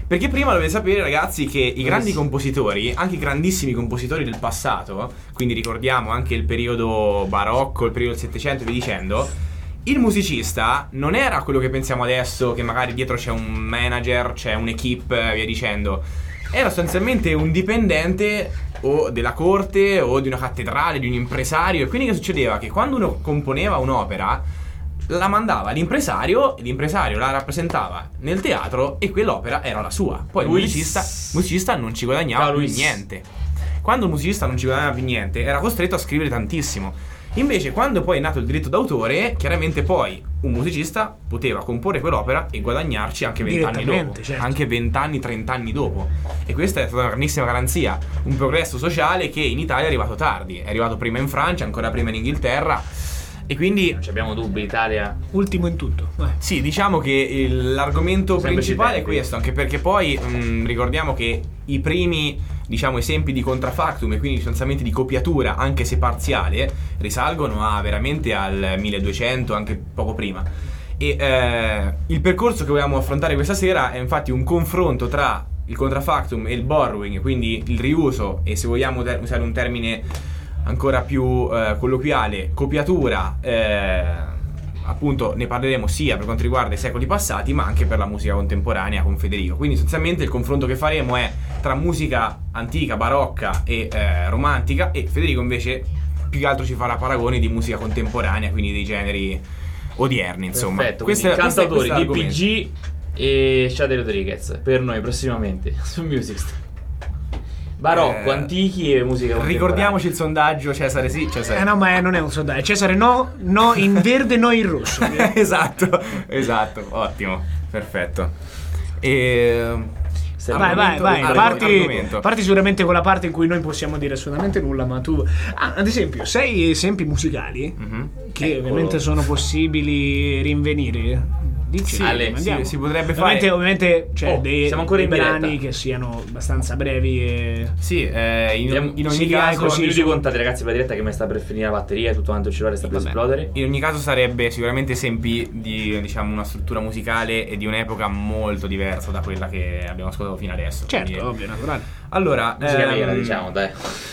Perché prima dovete sapere, ragazzi, che i grandi compositori, anche i grandissimi compositori del passato, quindi ricordiamo anche il periodo barocco, il periodo del Settecento e via dicendo, il musicista non era quello che pensiamo adesso, che magari dietro c'è un manager, c'è un'equipe, via dicendo. Era sostanzialmente un dipendente o della corte o di una cattedrale, di un impresario. E quindi che succedeva? Che quando uno componeva un'opera la mandava all'impresario, l'impresario la rappresentava nel teatro e quell'opera era la sua. Poi il musicista, musicista non ci guadagnava più niente. Quando il musicista non ci guadagnava più niente era costretto a scrivere tantissimo. Invece quando poi è nato il diritto d'autore, chiaramente poi un musicista poteva comporre quell'opera e guadagnarci anche vent'anni dopo, certo. Anche vent'anni, trent'anni dopo. E questa è stata una grandissima garanzia, un progresso sociale che in Italia è arrivato tardi, è arrivato prima in Francia, ancora prima in Inghilterra. E quindi non ci abbiamo dubbi, Italia ultimo in tutto. Vai. Sì, diciamo che il, l'argomento Sempre principale è questo, anche perché poi mh, ricordiamo che i primi, diciamo, esempi di contrafactum e quindi sostanzialmente di copiatura, anche se parziale, risalgono a veramente al milleduecento, anche poco prima. E eh, il percorso che vogliamo affrontare questa sera è infatti un confronto tra il contrafactum e il borrowing, quindi il riuso e, se vogliamo ter- usare un termine ancora più eh, colloquiale, copiatura, eh, appunto ne parleremo sia per quanto riguarda i secoli passati ma anche per la musica contemporanea con Federico. Quindi sostanzialmente il confronto che faremo è tra musica antica, barocca e eh, romantica, e Federico invece più che altro ci farà paragoni di musica contemporanea, quindi dei generi odierni, insomma. Perfetto, questi cantautori di P G e Shade Rodriguez per noi prossimamente su Musicst. Barocco, eh, antichi e musica contemporanea. Ricordiamoci il sondaggio, Cesare sì, Cesare. Eh no, ma è, non è un sondaggio. Cesare no, no in verde, no in rosso. Esatto, esatto, ottimo, perfetto. E... Vai, vai, vai, parti, parti sicuramente con la parte in cui noi possiamo dire assolutamente nulla, ma tu... Ah, ad esempio, sei esempi musicali mm-hmm. che Eccolo. ovviamente sono possibili rinvenire. Dici, sì, Ale, sì, si potrebbe ovviamente, fare. Ovviamente c'è oh, dei, siamo ancora dei in brani diretta. che siano abbastanza brevi e... Sì, eh, in, in ogni sì, caso così, minuti contati, ragazzi, per la diretta che mi sta per finire la batteria e tutto quanto il cellulare sta per Vabbè. esplodere. In ogni caso sarebbe sicuramente esempi di, diciamo, una struttura musicale e di un'epoca molto diversa da quella che abbiamo ascoltato fino adesso. Certo, quindi... ovvio, naturale. Allora, musica ehm, vera, diciamo, dai.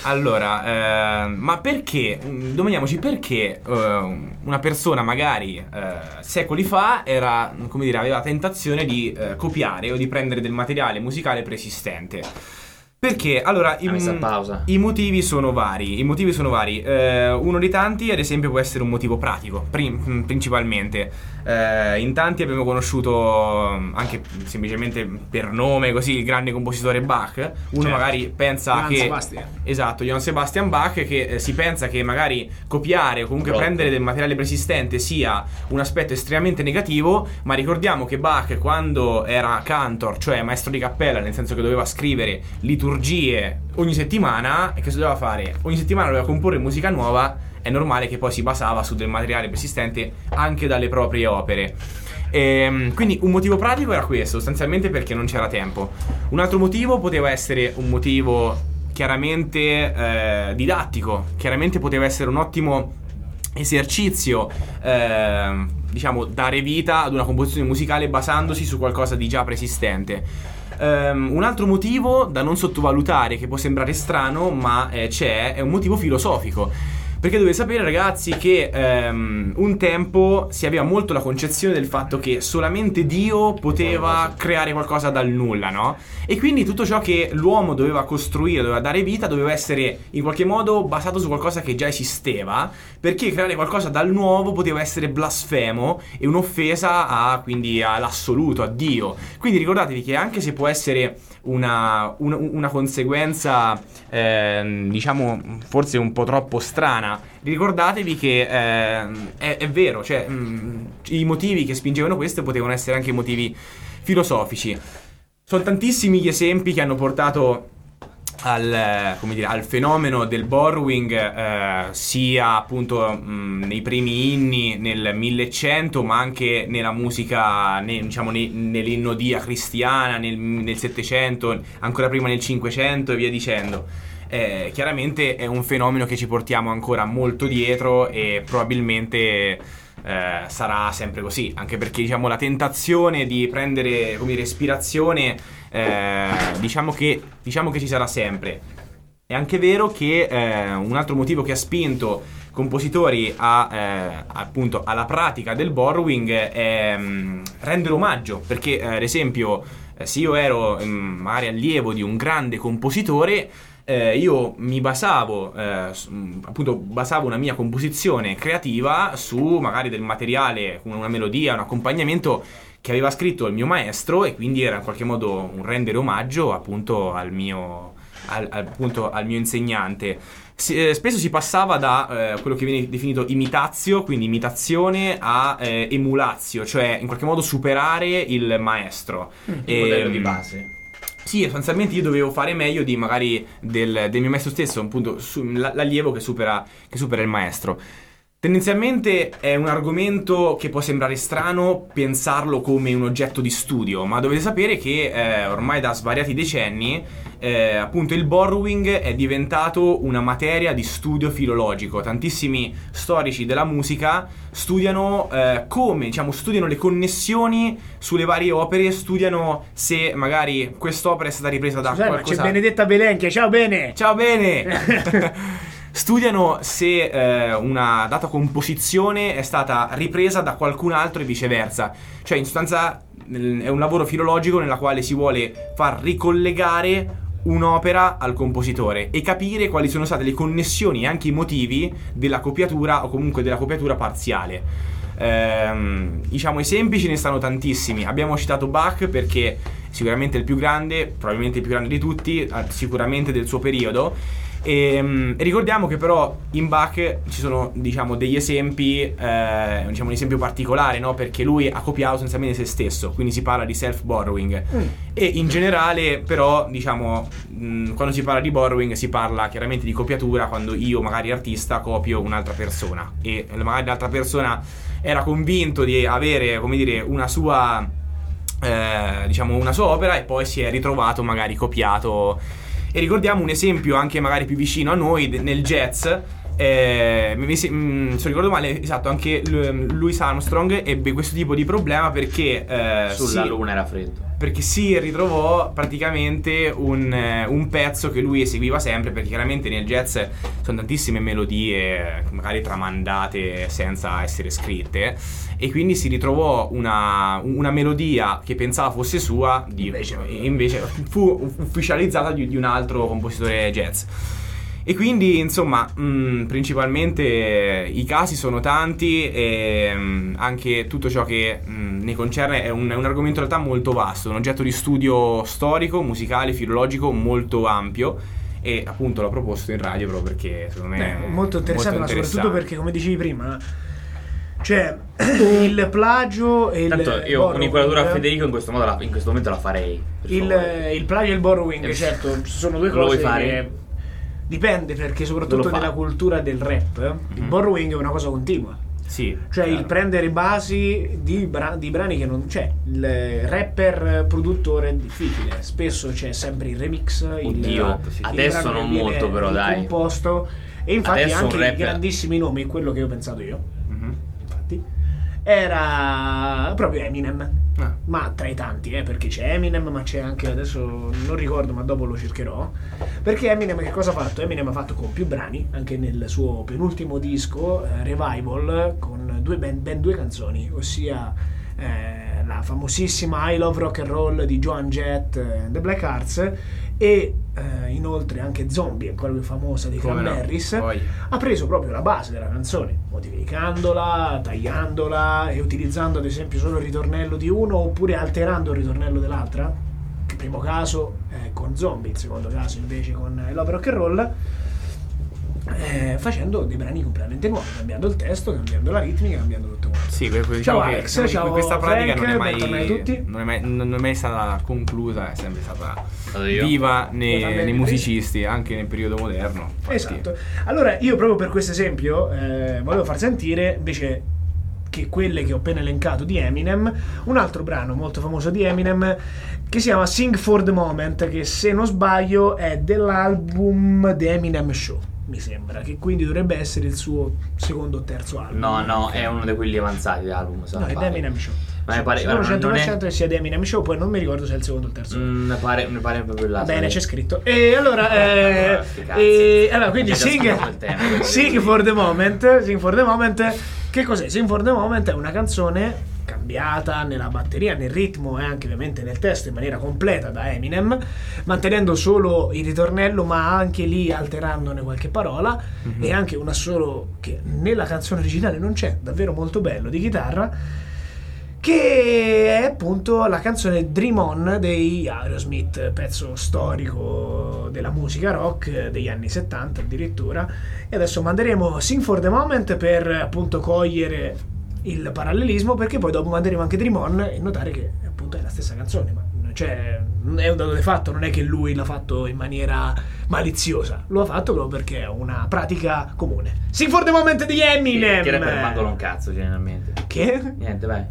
Allora, ehm, ma perché, domandiamoci perché eh, una persona magari eh, secoli fa era, come dire, aveva tentazione di eh, copiare o di prendere del materiale musicale preesistente. Perché? Allora, i, i motivi sono vari. I motivi sono vari. Eh, uno dei tanti, ad esempio, può essere un motivo pratico, prim- principalmente. Eh, in tanti abbiamo conosciuto anche semplicemente per nome così il grande compositore Bach. Uno certo. magari pensa Johann che Sebastian. Esatto, Johann Sebastian Bach, che eh, si pensa che magari copiare o comunque Troppo. prendere del materiale preesistente sia un aspetto estremamente negativo, ma ricordiamo che Bach, quando era cantor, cioè maestro di cappella, nel senso che doveva scrivere liturgie ogni settimana, e che cosa doveva fare? Ogni settimana doveva comporre musica nuova. È normale che poi si basava su del materiale persistente anche dalle proprie opere. E, quindi un motivo pratico era questo, sostanzialmente perché non c'era tempo. Un altro motivo poteva essere un motivo chiaramente eh, didattico. Chiaramente poteva essere un ottimo esercizio, eh, diciamo, dare vita ad una composizione musicale basandosi su qualcosa di già preesistente. Um, un altro motivo da non sottovalutare, che può sembrare strano ma eh, c'è, è un motivo filosofico. Perché dovete sapere, ragazzi, che um, un tempo si aveva molto la concezione del fatto che solamente Dio poteva creare qualcosa dal nulla, no? E quindi tutto ciò che l'uomo doveva costruire, doveva dare vita, doveva essere in qualche modo basato su qualcosa che già esisteva, perché creare qualcosa dal nuovo poteva essere blasfemo e un'offesa a, quindi all'assoluto, a Dio. Quindi ricordatevi che anche se può essere una, una, una conseguenza, eh, diciamo, forse un po' troppo strana, ricordatevi che eh, è, è vero, cioè mh, i motivi che spingevano questo potevano essere anche motivi filosofici. Sono tantissimi gli esempi che hanno portato al, come dire, al fenomeno del borrowing, eh, sia appunto mh, nei primi inni nel millecento, ma anche nella musica, ne, diciamo ne, nell'innodia cristiana nel, nel settecento, ancora prima nel cinquecento e via dicendo. Eh, chiaramente è un fenomeno che ci portiamo ancora molto dietro e probabilmente eh, sarà sempre così, anche perché diciamo la tentazione di prendere come respirazione eh, diciamo che diciamo che ci sarà sempre. È anche vero che eh, un altro motivo che ha spinto compositori a, eh, appunto alla pratica del borrowing è mh, rendere omaggio, perché eh, ad esempio eh, se io ero mh, magari allievo di un grande compositore, eh, io mi basavo eh, su, appunto basavo una mia composizione creativa su magari del materiale, una melodia, un accompagnamento che aveva scritto il mio maestro, e quindi era in qualche modo un rendere omaggio appunto al mio al, al, appunto al mio insegnante. Si, eh, spesso si passava da eh, quello che viene definito imitatio, quindi imitazione, a eh, emulazio, cioè in qualche modo superare il maestro. Mm, e, il modello di base. Sì, sostanzialmente io dovevo fare meglio di magari del, del mio maestro stesso, appunto su, l'allievo che supera, che supera il maestro. Tendenzialmente è un argomento che può sembrare strano pensarlo come un oggetto di studio, ma dovete sapere che eh, ormai da svariati decenni eh, appunto il borrowing è diventato una materia di studio filologico. Tantissimi storici della musica studiano eh, come, diciamo, studiano le connessioni sulle varie opere, studiano se magari quest'opera è stata ripresa da Scusate, qualcosa. Ma c'è Benedetta Belenchia, ciao Bene! Ciao Bene! Studiano se eh, una data composizione è stata ripresa da qualcun altro e viceversa. Cioè, in sostanza, è un lavoro filologico nella quale si vuole far ricollegare un'opera al compositore e capire quali sono state le connessioni e anche i motivi della copiatura o comunque della copiatura parziale. Ehm, diciamo, esempi ce ne stanno tantissimi. Abbiamo citato Bach perché sicuramente è il più grande, probabilmente il più grande di tutti, sicuramente del suo periodo. E, um, ricordiamo che però in Bach ci sono, diciamo, degli esempi, eh, diciamo un esempio particolare, no? Perché lui ha copiato essenzialmente se stesso, quindi si parla di self-borrowing. Mm. E in generale però, diciamo, mh, quando si parla di borrowing si parla chiaramente di copiatura, quando io magari artista copio un'altra persona e magari l'altra persona era convinto di avere, come dire, una sua eh, diciamo una sua opera e poi si è ritrovato magari copiato. E ricordiamo un esempio anche magari più vicino a noi nel jazz, eh, mi, se non ricordo male, esatto, anche Louis Armstrong ebbe questo tipo di problema perché eh, sulla si, luna era freddo, perché si ritrovò praticamente un, un pezzo che lui eseguiva sempre, perché chiaramente nel jazz sono tantissime melodie magari tramandate senza essere scritte, e quindi si ritrovò una, una melodia che pensava fosse sua, di, invece, invece fu ufficializzata di, di un altro compositore jazz. E quindi insomma mh, principalmente i casi sono tanti e mh, anche tutto ciò che mh, ne concerne è un, è un argomento in realtà molto vasto, un oggetto di studio storico, musicale, filologico molto ampio, e appunto l'ho proposto in radio proprio perché secondo me Beh, è molto interessante, molto ma soprattutto perché, come dicevi prima, cioè il plagio e il tanto io borrowing, un'inquadratura a Federico in questo modo la, in questo momento la farei il, il plagio e il borrowing, Eh, certo, sono due lo cose vuoi fare? che dipende, perché soprattutto lo fa. nella cultura del rap il Mhm. borrowing è una cosa continua. sì, Cioè chiaro. il prendere basi di, bra- di brani che non... Cioè il rapper produttore è difficile, spesso c'è sempre il remix, il, Oddio, il adesso brano non che viene molto però, dai. ricomposto. E infatti Adesso un anche i rapper- grandissimi nomi, quello che ho pensato io, Mhm. infatti, era proprio Eminem. Ah. Ma tra i tanti, eh, perché c'è Eminem, ma c'è anche, adesso non ricordo, ma dopo lo cercherò. Perché Eminem che cosa ha fatto? Eminem ha fatto con più brani, anche nel suo penultimo disco, eh, Revival, con due ben, ben due canzoni, ossia eh, la famosissima I Love Rock and Roll di Joan Jett and the Black Hearts, e eh, inoltre anche Zombie, ancora più famosa, di Come no, Cranberries. poi. Ha preso proprio la base della canzone, modificandola, tagliandola e utilizzando ad esempio solo il ritornello di uno oppure alterando il ritornello dell'altra. Il primo caso eh, con Zombie, il secondo caso invece con I Love Rock and Roll, eh, facendo dei brani completamente nuovi, cambiando il testo, cambiando la ritmica, cambiando tutto quanto. Sì, que- que- Ciao diciamo che, Alex, diciamo che ciao questa pratica Frank, non è bentornati a mai tutti. non è mai, non è mai stata conclusa, è sempre stata Vado io. viva Puoi nei, farmi nei riprese? musicisti, anche nel periodo moderno. Infatti. Esatto. Allora io proprio per questo esempio eh, volevo far sentire, invece che quelle che ho appena elencato di Eminem, un altro brano molto famoso di Eminem che si chiama Sing for the Moment, che se non sbaglio è dell'album The Eminem Show. mi sembra, che quindi dovrebbe essere il suo secondo o terzo album. No, no, è uno di quelli avanzati l'album. No, è The Eminem Show. Ma mi pare, sono guarda, cento per cento non è... che sia The Eminem Show, poi non mi ricordo se è il secondo o il terzo. Mm, mi pare, mi pare proprio là. Bene, c'è scritto. E allora, eh, e, allora quindi sing, sing for the Moment, Sing for the Moment, che cos'è? Sing for the Moment è una canzone cambiata nella batteria, nel ritmo e anche ovviamente nel testo in maniera completa da Eminem, mantenendo solo il ritornello ma anche lì alterandone qualche parola, mm-hmm. e anche un assolo che nella canzone originale non c'è, davvero molto bello, di chitarra, che è appunto la canzone Dream On dei Aerosmith, pezzo storico della musica rock degli anni settanta addirittura. E adesso manderemo Sing for the Moment per appunto cogliere il parallelismo, perché poi dopo manderemo anche Dream On e notare che appunto è la stessa canzone, ma cioè è un dato di fatto, non è che lui l'ha fatto in maniera maliziosa, lo ha fatto proprio perché è una pratica comune. Sing for the Moment di Eminem. Che era per mandolo un cazzo generalmente. Che? Niente, vai.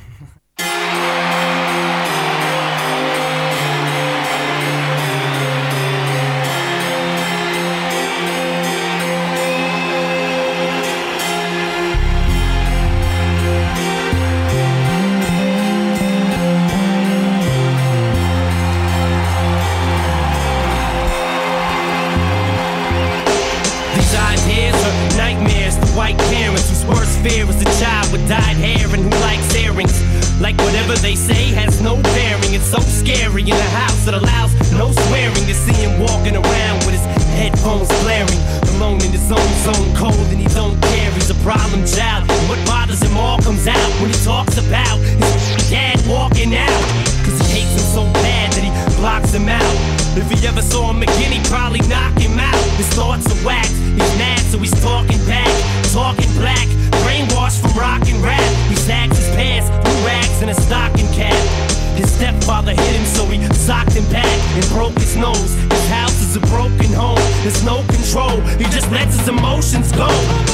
White parents whose worst fear is a child with dyed hair and who likes earrings. Like whatever they say has no bearing. It's so scary in a house that allows no swearing. To see him walking around with his headphones blaring, alone in his own zone, cold and he don't care. He's a problem child, and what bothers him all comes out when he talks about his dad walking out. Cause he hates him so bad that he blocks him out. If he ever saw him again, he'd probably knock him out. His thoughts are whacked, he's mad so he's talking back, talking black, brainwashed from rock and rap. He sags his pants, blue rags and a stocking cap. His stepfather hit him so he socked him back and broke his nose. His house is a broken home, there's no control, he just lets his emotions go.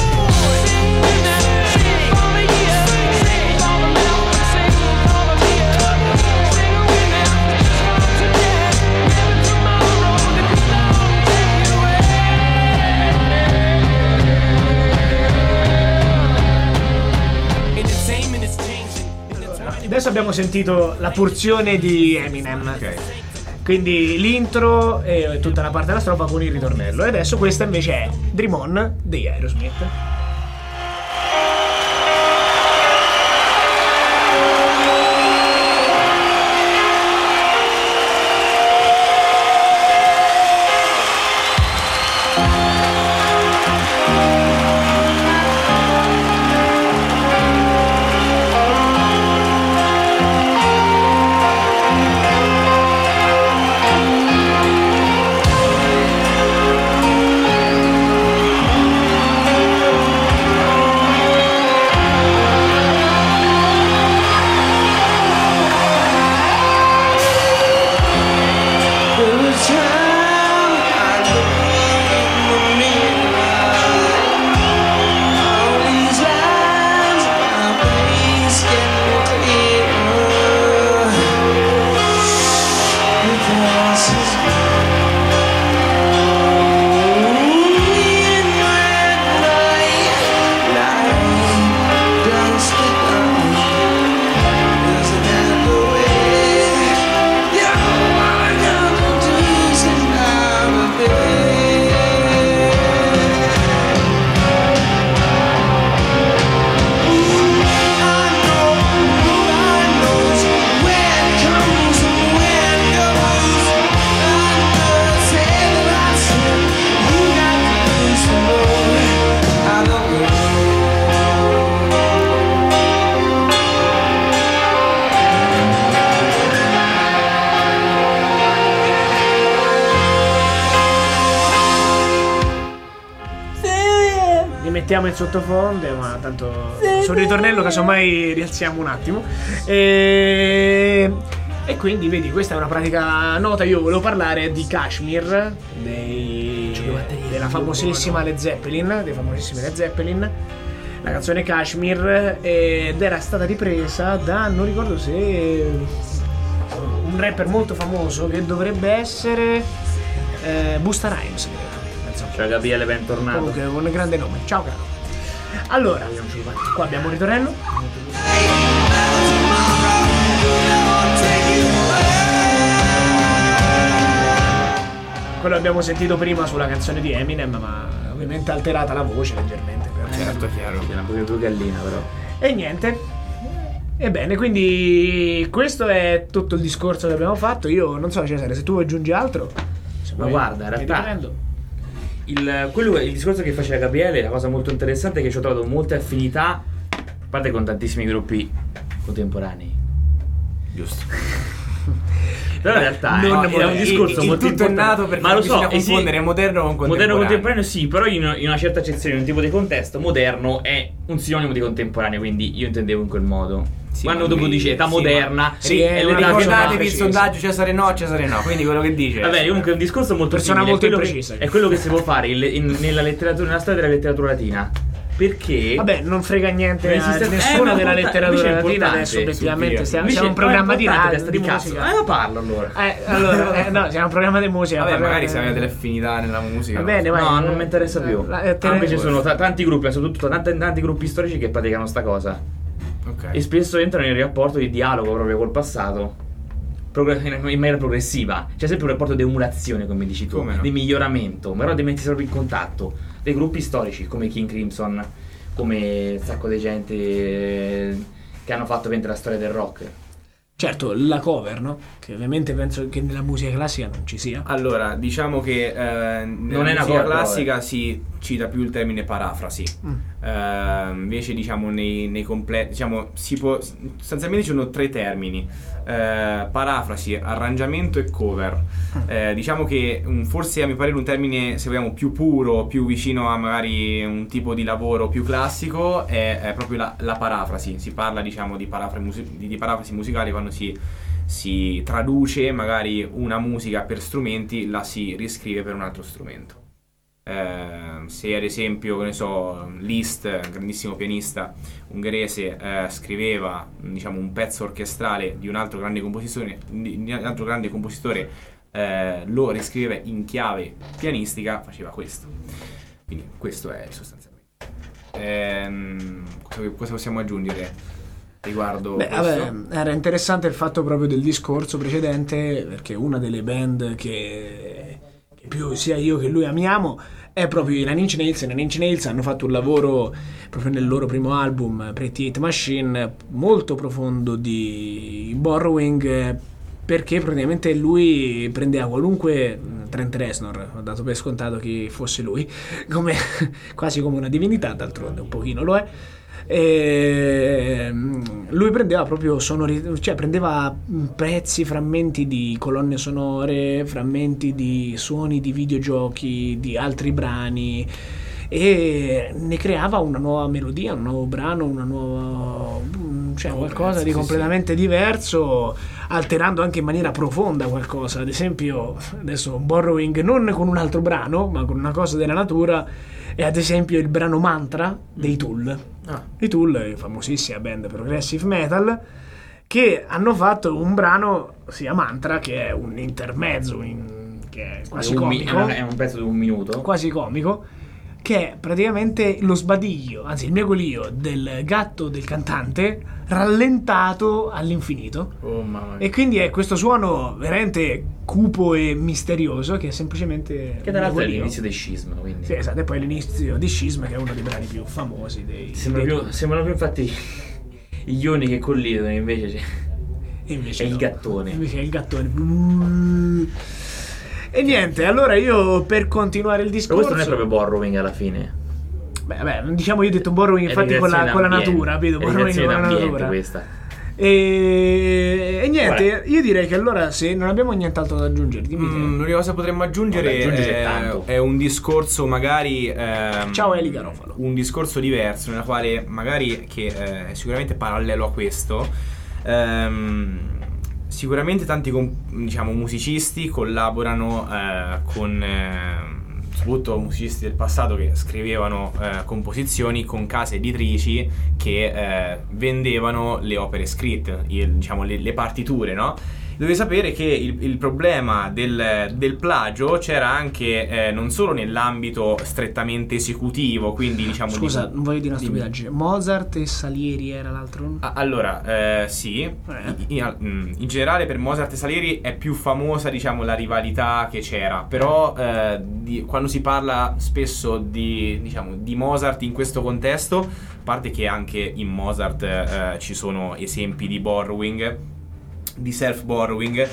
Adesso abbiamo sentito la porzione di Eminem, Ok. quindi l'intro e tutta la parte della strofa con il ritornello, e adesso questa invece è Dream On degli Aerosmith. Mettiamo in sottofondo, ma tanto sul ritornello casomai rialziamo un attimo. E, e quindi vedi, questa è una pratica nota. Io volevo parlare di Kashmir, dei, della famosissima Led Zeppelin, dei famosissimi Led Zeppelin. La canzone Kashmir, ed era stata ripresa da, non ricordo se, un rapper molto famoso che dovrebbe essere eh, Busta Rhymes, credo. Insomma, Ciao Gabriele, bentornato. Comunque un grande nome. Ciao caro. Allora, qua abbiamo un ritornello. Quello abbiamo sentito prima sulla canzone di Eminem, ma ovviamente alterata la voce leggermente. Certo, è chiaro. È una poco più gallina però. E niente. Ebbene, quindi questo è tutto il discorso che abbiamo fatto. Io non so, Cesare, se tu aggiungi altro. Se Ma vuoi, guarda, in mi realtà riprendo. il, quello, il discorso che faceva Gabriele, la cosa molto interessante è che ci ho trovato molte affinità, a parte con tantissimi gruppi contemporanei. Giusto. Però in realtà Non è, è un il- discorso il molto tutto è importante. nato perché Ma lo so, bisogna eh sì, confondere moderno con contemporaneo. moderno contemporaneo sì, però in, in una certa accezione, in un tipo di contesto, moderno è un sinonimo di contemporaneo, quindi io intendevo in quel modo. Sì, Quando ma dopo lui- dice età sì, moderna, Sì, è è una l'età cosa Ricordatevi il precisa. sondaggio Cesare no, Cesare no, quindi quello che dice. Vabbè, comunque è un discorso molto Persona simile, molto è quello imprecisa. che, è quello che si può fare in- in- nella letteratura, nella storia della letteratura latina. Perché Vabbè, non frega niente Non a esiste- nessuna eh, ma della importa- letteratura invece è latina. importante, Adesso obiettivamente subito. stiamo, Invece siamo un no, è programma di importante, radio, testa di di cazzo. musica. Eh, io parlo allora. Eh, allora, eh, no, siamo un programma di musica. Vabbè, parliamo- magari se avete delle affinità nella musica. Va bene, vai. No, non mi interessa più. La- eh, te- Anche ci sono t- tanti gruppi, soprattutto tanti, tanti gruppi storici che praticano sta cosa. Ok. E spesso entrano in rapporto di dialogo proprio col passato. Progr- in in maniera progressiva. C'è sempre un rapporto di emulazione, come dici tu, Come no? di miglioramento, però di mettersi proprio in contatto. Dei gruppi storici come King Crimson, come un sacco di gente eh, che hanno fatto ovviamente la storia del rock. Certo, la cover, no? Che ovviamente penso che nella musica classica non ci sia. Allora, diciamo che eh, nella Non è una musica cover, classica però, si cita più il termine parafrasi. Mm. Eh, invece, diciamo, nei, nei completi, diciamo, si può, sostanzialmente ci sono tre termini: eh, parafrasi, arrangiamento e cover. Eh, diciamo che un, forse a mio parere un termine, se vogliamo, più puro, più vicino a magari un tipo di lavoro più classico è, è proprio la, la parafrasi. Si parla, diciamo, di parafrasi, musi- di, di parafrasi musicali quando si si traduce magari una musica per strumenti, la si riscrive per un altro strumento. Eh, se ad esempio, che ne so, Liszt, grandissimo pianista ungherese, eh, scriveva, diciamo, un pezzo orchestrale di un altro grande compositore, di un altro grande compositore eh, lo riscriveva in chiave pianistica, faceva questo. Quindi questo è sostanzialmente. Ehm, cosa, cosa possiamo aggiungere riguardo Beh, questo? vabbè, era interessante il fatto proprio del discorso precedente, perché una delle band che, che più sia io che lui amiamo è proprio i Nine Inch Nails. I Nine Inch Nails hanno fatto un lavoro proprio nel loro primo album, Pretty Hate Machine, molto profondo di borrowing, eh, perché praticamente lui prendeva qualunque Trent Reznor, ho dato per scontato chi fosse lui, come, quasi come una divinità, d'altronde un pochino lo è. E lui prendeva proprio sonori, cioè prendeva pezzi, frammenti di colonne sonore, frammenti di suoni di videogiochi, di altri brani, e ne creava una nuova melodia, un nuovo brano, una nuova, cioè qualcosa pezzo, di sì, completamente diverso, alterando anche in maniera profonda qualcosa. Ad esempio, adesso borrowing non con un altro brano, ma con una cosa della natura, è ad esempio il brano Mantra dei Tool. Ah. I Tool, famosissima band progressive metal, che hanno fatto un brano, sia Mantra, che è un intermezzo in, che è quasi È un, mi- è, comico, una- è un pezzo di un minuto. quasi comico, che è praticamente lo sbadiglio, anzi il miagolio del gatto del cantante rallentato all'infinito. Oh mamma mia. E quindi è questo suono veramente cupo e misterioso, che è semplicemente Che tra l'altro è miagolio. l'inizio del scisma, quindi. Sì, esatto, e poi l'inizio di Schism, che è uno dei brani più famosi dei, Sembra dei- più, sembrano più infatti i ioni che collidono, invece c'è. e invece è il no. gattone. Invece è il gattone. E niente, allora io per continuare il Però discorso, questo non è proprio borrowing alla fine. beh, vabbè, diciamo io ho detto borrowing È infatti con la, ricreazione con la d'ambiente. natura, vedo È borrowing con ricreazione la d'ambiente natura. questa. E, e niente, Guarda. io direi che allora se non abbiamo nient'altro da aggiungere, dimmi te. Mm, l'unica cosa che potremmo aggiungere Vabbè, aggiungi c'è è, tanto. è un discorso magari ehm, Ciao Eli Garofalo. un discorso diverso nella quale magari che eh, è sicuramente parallelo a questo. Ehm, sicuramente tanti com- diciamo musicisti collaborano eh, con eh, soprattutto musicisti del passato che scrivevano eh, composizioni con case editrici che eh, vendevano le opere scritte, il- diciamo le, le partiture, no? Dovete sapere che il, il problema del, del plagio c'era anche eh, non solo nell'ambito strettamente esecutivo, quindi diciamo... Scusa, di, non voglio dire una di- stupidaggine. Mozart e Salieri era l'altro? Ah, allora, eh, sì, in, in- in generale per Mozart e Salieri è più famosa, diciamo, la rivalità che c'era, però eh, di- quando si parla spesso di, diciamo, di Mozart in questo contesto, a parte che anche in Mozart eh, ci sono esempi di borrowing, di self-borrowing,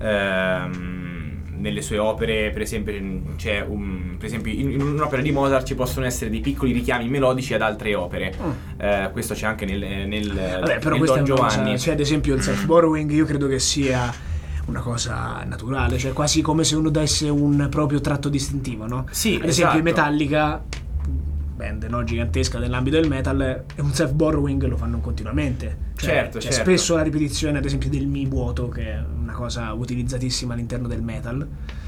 ehm, nelle sue opere, per esempio, c'è un, per esempio in, in un'opera di Mozart ci possono essere dei piccoli richiami melodici ad altre opere. Mm. Eh, questo c'è anche nel, nel, Vabbè, però nel questa Don è una cosa, Giovanni. cioè ad esempio il self-borrowing io credo che sia una cosa naturale, cioè quasi come se uno desse un proprio tratto distintivo, no? Sì, ad esempio i esatto. Metallica, band no, gigantesca nell'ambito del metal, e un self-borrowing lo fanno continuamente. Cioè, Certo, c'è certo. spesso la ripetizione ad esempio del mi vuoto, che è una cosa utilizzatissima all'interno del metal.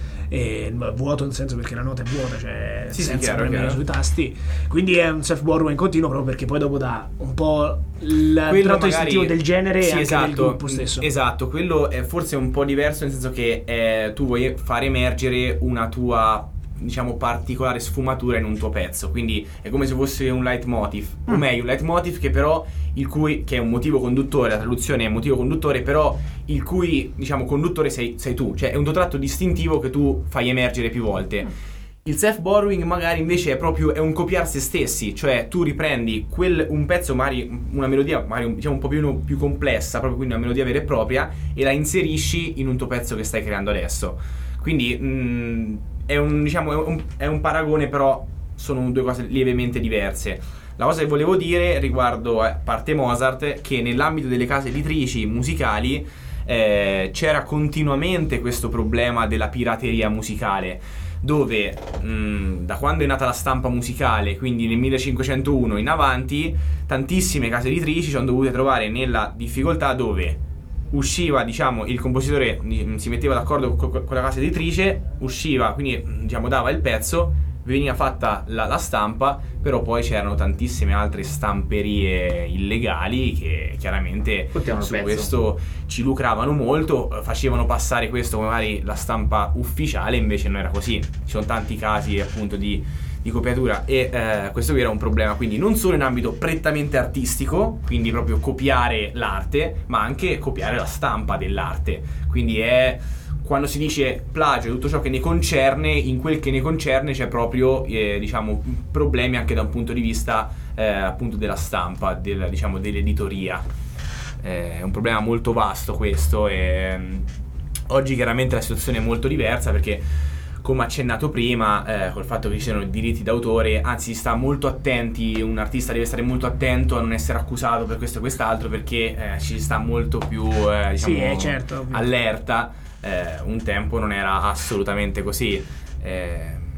E vuoto nel senso perché la nota è vuota, cioè Sì, sì, senza chiaro, premere chiaro. sui tasti, quindi è un self-borrowing continuo proprio perché poi dopo dà un po' il Quello tratto magari- distintivo del genere sì, e anche esatto, del gruppo stesso. Esatto, quello è forse un po' diverso, nel senso che eh, tu vuoi far emergere una tua, diciamo, particolare sfumatura in un tuo pezzo, quindi è come se fosse un leitmotiv, Mm. o meglio un leitmotiv che però il cui, che è un motivo conduttore, la traduzione è un motivo conduttore, però il cui, diciamo, conduttore sei, sei tu, cioè è un tuo tratto distintivo che tu fai emergere più volte. Il self-borrowing magari invece è proprio è un copiare se stessi, cioè tu riprendi quel, un pezzo, magari una melodia magari un- diciamo un po' più, più complessa, proprio quindi una melodia vera e propria, e la inserisci in un tuo pezzo che stai creando adesso. Quindi mh, è un, diciamo, è un, è un paragone, però sono due cose lievemente diverse. La cosa che volevo dire riguardo a parte Mozart, che nell'ambito delle case editrici musicali eh, c'era continuamente questo problema della pirateria musicale, dove mh, da quando è nata la stampa musicale, quindi nel millecinquecentouno in avanti, tantissime case editrici si sono dovute trovare nella difficoltà dove usciva, diciamo, il compositore mh, si metteva d'accordo con, con la casa editrice, usciva, quindi diciamo dava il pezzo, veniva fatta la, la stampa, però poi c'erano tantissime altre stamperie illegali che chiaramente Potevano su pezzo. questo ci lucravano molto, eh, facevano passare questo come magari la stampa ufficiale, invece non era così. Ci sono tanti casi appunto di, di copiatura e eh, questo qui era un problema, quindi non solo in ambito prettamente artistico, quindi proprio copiare l'arte, ma anche copiare la stampa dell'arte. Quindi è... Quando si dice plagio, tutto ciò che ne concerne, in quel che ne concerne c'è proprio, eh, diciamo, problemi anche da un punto di vista eh, appunto della stampa, del, diciamo, dell'editoria. Eh, è un problema molto vasto questo e mm, oggi chiaramente la situazione è molto diversa perché, come accennato prima, eh, col fatto che ci siano diritti d'autore, anzi si sta molto attenti, un artista deve stare molto attento a non essere accusato per questo e quest'altro, perché eh, ci sta molto più eh, diciamo, Sì, eh, certo. allerta. Eh, un tempo non era assolutamente così, eh,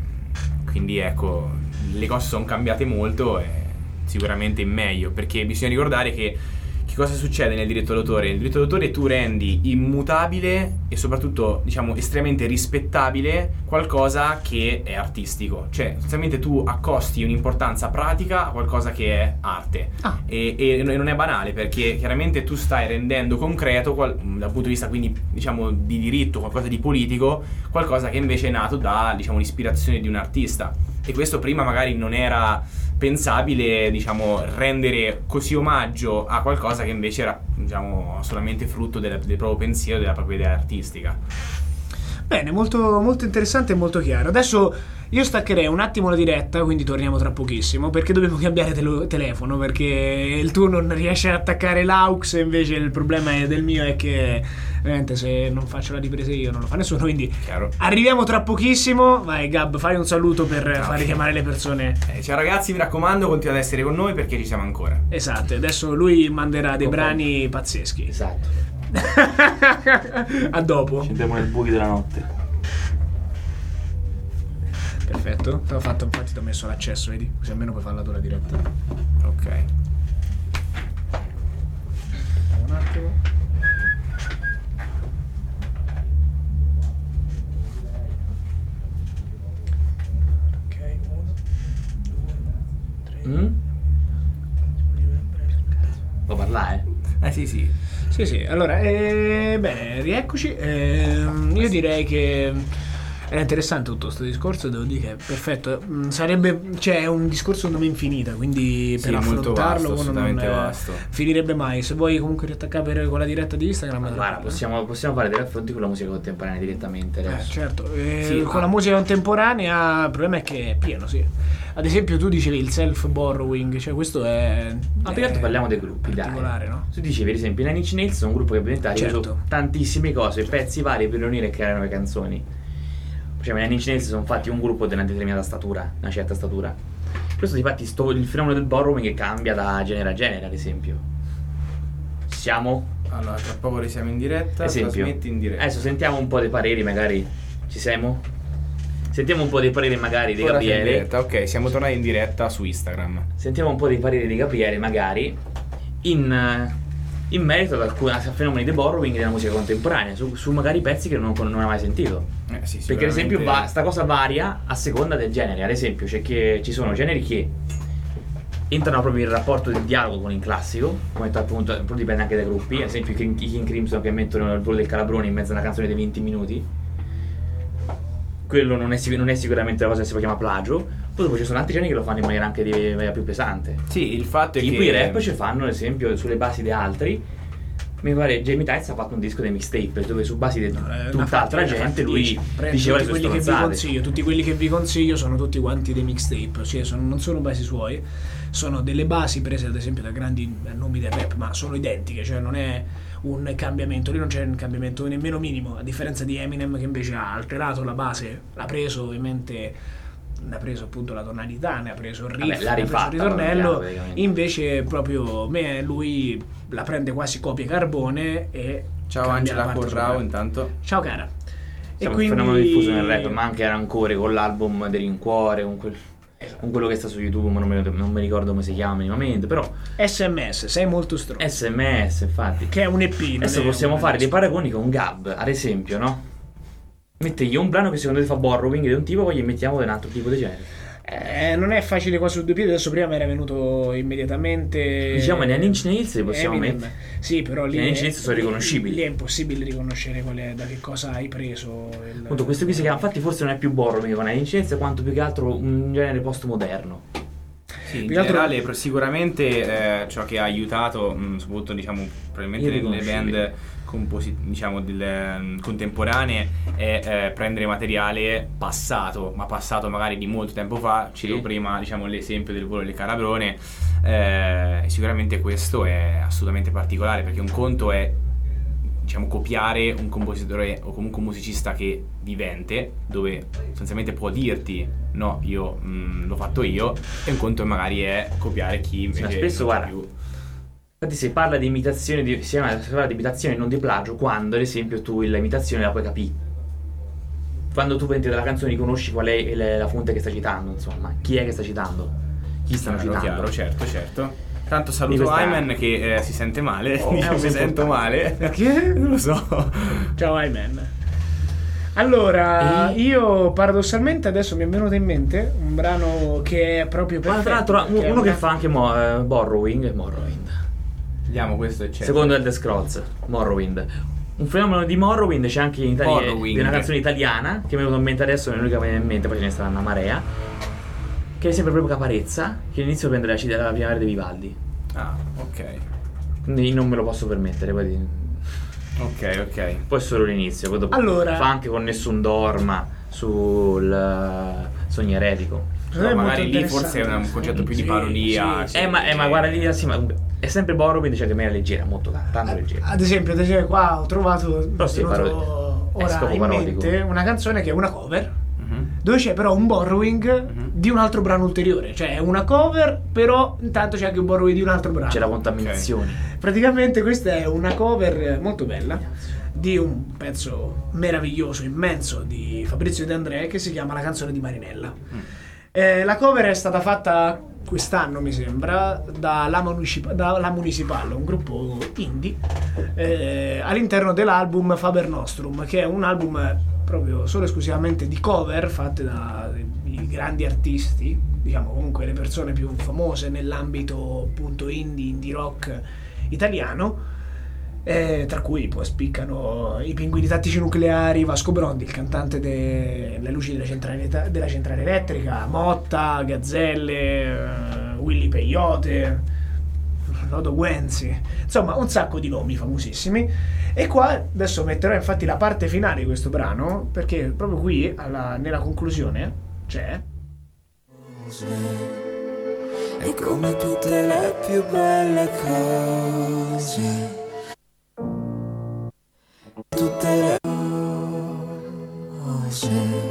quindi ecco, le cose sono cambiate molto e sicuramente in meglio, perché bisogna ricordare che che cosa succede nel diritto d'autore? Nel diritto d'autore tu rendi immutabile e soprattutto, diciamo, estremamente rispettabile qualcosa che è artistico, cioè sostanzialmente tu accosti un'importanza pratica a qualcosa che è arte. Ah. e, e non è banale, perché chiaramente tu stai rendendo concreto qual- dal punto di vista quindi, diciamo, di diritto, qualcosa di politico, qualcosa che invece è nato da, diciamo, l'ispirazione di un artista, e questo prima magari non era pensabile, diciamo, rendere così omaggio a qualcosa che invece era, diciamo, solamente frutto del, del proprio pensiero, della propria idea artistica. Bene, molto, molto interessante e molto chiaro. Adesso io staccherei un attimo la diretta, quindi torniamo tra pochissimo, perché dobbiamo cambiare tele- telefono, perché il tuo non riesce ad attaccare l'aux, e invece il problema è del mio è che veramente se non faccio la ripresa io non lo fa nessuno, quindi Chiaro. arriviamo tra pochissimo. Vai Gab, fai un saluto per Ciao. far richiamare le persone. Eh, ciao ragazzi, mi raccomando, continuate ad essere con noi perché ci siamo ancora. Esatto, adesso lui manderà dei Concordo. brani pazzeschi. Esatto. A dopo. Ci andiamo nel buchi della notte. Perfetto, t'ho fatto, infatti ti ho messo l'accesso, vedi? Così almeno puoi farla tu la diretta. Ok. Un attimo. Ok, uno, due, tre. Mm? Può parlare? Eh sì, sì. Sì, sì, allora, eh, bene, rieccoci. Eh, io direi che era interessante tutto questo discorso, devo dire che è perfetto. Mm, Sarebbe, cioè, è un discorso non infinita, quindi Sì, per molto affrontarlo vasto, uno assolutamente non eh, vasto. finirebbe mai. Se vuoi comunque riattaccare per- con la diretta di Instagram, Guarda, possiamo, possiamo fare dei raffronti con la musica contemporanea direttamente Eh, adesso. certo, eh, Sì, con ma- la musica contemporanea il problema è che è pieno, sì. Ad esempio tu dicevi il self-borrowing, cioè questo è... Ma più che altro è parliamo dei gruppi, dai. particolare, no? Tu dicevi, ad esempio, i Nine Inch Nails sono un gruppo che ovviamente ha Certo. reso tantissime cose, pezzi vari per riunire e creare nuove canzoni. Cioè, i Nine Inch Nails sono fatti un gruppo di una determinata statura, una certa statura. Questo, infatti, sto, il fenomeno del borrowing cambia da genere a genere, ad esempio. Siamo? Allora, tra poco risiamo in diretta, Esempio. trasmetti in diretta. Adesso sentiamo un po' dei pareri, magari. Ci siamo? Sentiamo un po' dei pareri, magari, di Ora siamo in Gabriele. diretta, ok, siamo tornati in diretta su Instagram. Sentiamo un po' dei pareri di Gabriele, magari, in, eh, in merito ad alcuni a fenomeni di borrowing della musica contemporanea, su, su magari pezzi che non, non ha mai sentito. Eh, sì, Perché ad esempio sicuramente- va, sta cosa varia a seconda del genere. Ad esempio c'è che ci sono generi che entrano proprio in rapporto di dialogo con il classico, come detto, appunto, però dipende anche dai gruppi. Ad esempio i King, i King Crimson che mettono il volo del calabrone in mezzo a una canzone di venti minuti. Quello non è, sic- non è sicuramente la cosa che si può chiamare plagio. Poi dopo ci sono altri generi che lo fanno in maniera anche di, in maniera più pesante. Sì, il fatto è Tipo che i rap ci fanno, ad esempio, sulle basi di altri. Mi pare Jamie Tights ha fatto un disco dei mixtape dove su basi di Eh, ne ha tutt'altra fatti- ne ha gente fatti lui dieci. Prendo diceva le tutti sue quelli che vi stronzate. consiglio, tutti quelli che vi consiglio sono tutti quanti dei mixtape, cioè sono, non sono basi suoi, sono delle basi prese ad esempio da grandi nomi del rap, ma sono identiche, cioè non è un cambiamento, lì non c'è un cambiamento nemmeno minimo, a differenza di Eminem che invece ha alterato la base, l'ha preso ovviamente, ne ha preso appunto la tonalità, ne ha preso il riff, Vabbè, l'ha ne ha preso rifatta, il ritornello, l'ha praticamente. invece proprio me lui la prende quasi copia carbone e Ciao cambia Angela la parte Corrao sopra. intanto. Ciao cara. Siamo un fenomeno diffuso nel rap, ma anche a Rancore con l'album del Rincuore, con, quel, con quello che sta su YouTube, ma non mi, non mi ricordo come si chiama minimamente, però S M S, sei molto stronzo. S M S, infatti. Che è un E P. non Adesso è possiamo un- fare dei paragoni con Gab, ad esempio, no? Mettegli un brano che secondo te fa borrowing di un tipo, poi gli mettiamo di un altro tipo di genere. Eh, non è facile qua su due piedi, adesso prima mi era venuto immediatamente. Diciamo i Nine Inch Nails li possiamo Eminem. mettere. Sì, però lì. I Nine Inch è- Nails sono riconoscibili. Lì è impossibile riconoscere qual è, da che cosa hai preso. Il... Appunto, questo qui si chiama, infatti forse non è più borrowing con Nine Inch Nails, quanto più che altro un genere postmoderno. Sì, in Più che altro- generale pro- sicuramente eh, ciò che ha aiutato, mh, soprattutto diciamo probabilmente nelle Irriconoscibile. band composi- diciamo delle, mh, contemporanee è eh, prendere materiale passato, ma passato magari di molto tempo fa. Cito Sì. prima diciamo l'esempio del volo del calabrone, eh, e sicuramente questo è assolutamente particolare, perché un conto è diciamo copiare un compositore o comunque un musicista che vivente, dove sostanzialmente può dirti no, io mh, l'ho fatto io, e un conto magari è copiare chi invece Ma spesso, non c'è guarda, più. infatti si parla di imitazione, di, si chiama- si parla di imitazione non di plagio quando ad esempio tu l'imitazione la puoi capire. Quando tu prendi dalla canzone riconosci qual è il- la fonte che sta citando, insomma, chi è che sta citando, chi stanno Chiaro, citando. chiaro, certo, certo. Tanto Di saluto questa- Ayman che eh, si sente male, Oh, dice è mi sento importante. male. Perché? Non lo so. Ciao, Ayman. Allora, E- io paradossalmente adesso mi è venuto in mente un brano che è proprio Ma perfetto. tra l'altro perché è uno che una- fa anche mo- eh, borrowing, Morrowind. Vediamo questo è certo. Secondo Elder Scrolls, Morrowind. Un fenomeno di Morrowind c'è anche in Italia, Morrowind. di una canzone italiana che mi è venuta in mente adesso, non è l'unica che mi viene in mente, poi ce ne sarà una marea. Che è sempre proprio Caparezza, che all'inizio prende la cita della primavera di Vivaldi. Ah, ok. Quindi non me lo posso permettere, poi, Ok, ok. poi è solo l'inizio, poi dopo Allora- fa anche con Nessun Dorma sul uh, Sogno Eretico. Secondo me No, è magari molto lì forse è un interessante. concetto più di Sì, parodia. sì, Eh, ma, eh, ma guarda lì, sì, ma è sempre Borrowing, dice che me è leggera, molto tanto, tanto leggera. Ad esempio, ad esempio, qua ho trovato Però sì, è venuto parodi- è ora scopo in parodico. mente una canzone che è una cover, Mhm. dove c'è però un borrowing Mhm. di un altro brano ulteriore, cioè è una cover, però intanto c'è anche un borrowing di un altro brano. C'è la contaminazione. Praticamente questa è una cover molto bella di un pezzo meraviglioso, immenso di Fabrizio De André che si chiama La canzone di Marinella. Eh, la cover è stata fatta quest'anno, mi sembra, da La, Municip- da La Municipal, un gruppo indie, eh, all'interno dell'album Faber Nostrum, che è un album proprio solo esclusivamente di cover fatte da i grandi artisti, diciamo comunque le persone più famose nell'ambito appunto indie, indie rock italiano. Eh, tra cui poi spiccano i Pinguini Tattici Nucleari, Vasco Brondi, il cantante delle luci della centrale, della centrale elettrica, Motta, Gazzelle, uh, Willy Peyote, Rodo Guenzi, insomma un sacco di nomi famosissimi. E qua adesso metterò infatti la parte finale di questo brano, perché proprio qui alla, nella conclusione c'è e come tutte le più belle cose, tutte le cose.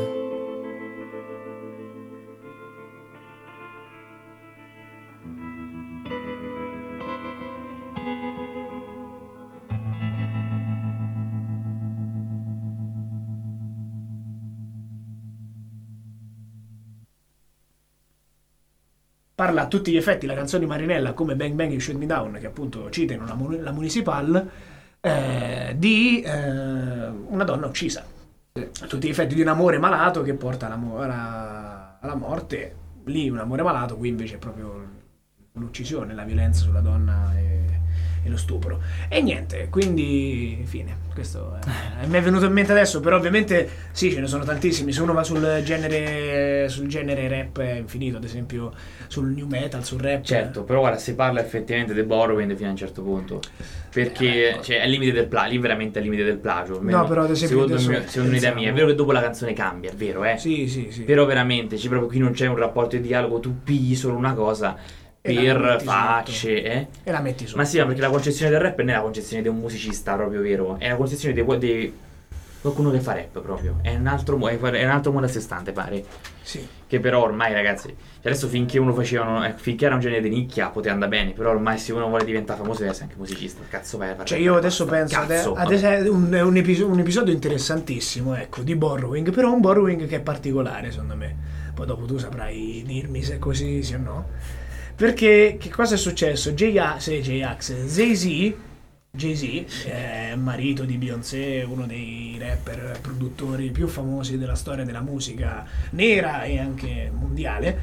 parla a tutti gli effetti la canzone di Marinella come Bang Bang You Shoot Me Down, che appunto citano la, la Municipal, eh, di eh, una donna uccisa, a tutti gli effetti di un amore malato che porta alla, alla, alla morte. Lì un amore malato, qui invece è proprio l'uccisione, la violenza sulla donna e, e lo stupro. E niente, quindi fine. Questo è, mi è venuto in mente adesso, però ovviamente sì, ce ne sono tantissimi. Se uno va sul genere sul genere rap è infinito, ad esempio sul new metal, sul rap. Certo, però guarda, si parla effettivamente del borrowing fino a un certo punto, perché eh, cioè, è il limite del plagio, lì veramente è il limite del plagio. No, però ad esempio secondo, adesso, mio, secondo un'idea mia, è vero che dopo la canzone cambia, è vero, eh? Sì, sì, sì. Però veramente, c'è proprio qui non c'è un rapporto di dialogo, tu pigli solo una cosa E per facce, eh? E la metti su. Ma sì, ma perché la concezione del rap non è la concezione di un musicista proprio vero, è la concezione di, di qualcuno che fa rap proprio. È un altro, è un altro mondo a sé stante, pare. Sì. Che però ormai, ragazzi, cioè adesso finché uno faceva, eh, finché era un genere di nicchia poteva andare bene, però ormai se uno vuole diventare famoso deve essere anche musicista. Cazzo vai a fare. Cioè io adesso penso Cazzo, ad, ad esempio un, un, episodio, un episodio interessantissimo, ecco, di borrowing, però un borrowing che è particolare secondo me. Poi dopo tu saprai dirmi se è così sì o no. Perché che cosa è successo? J-Ax, J-Ax, Jay-Z, Jay-Z, è marito di Beyoncé, uno dei rapper produttori più famosi della storia della musica nera e anche mondiale,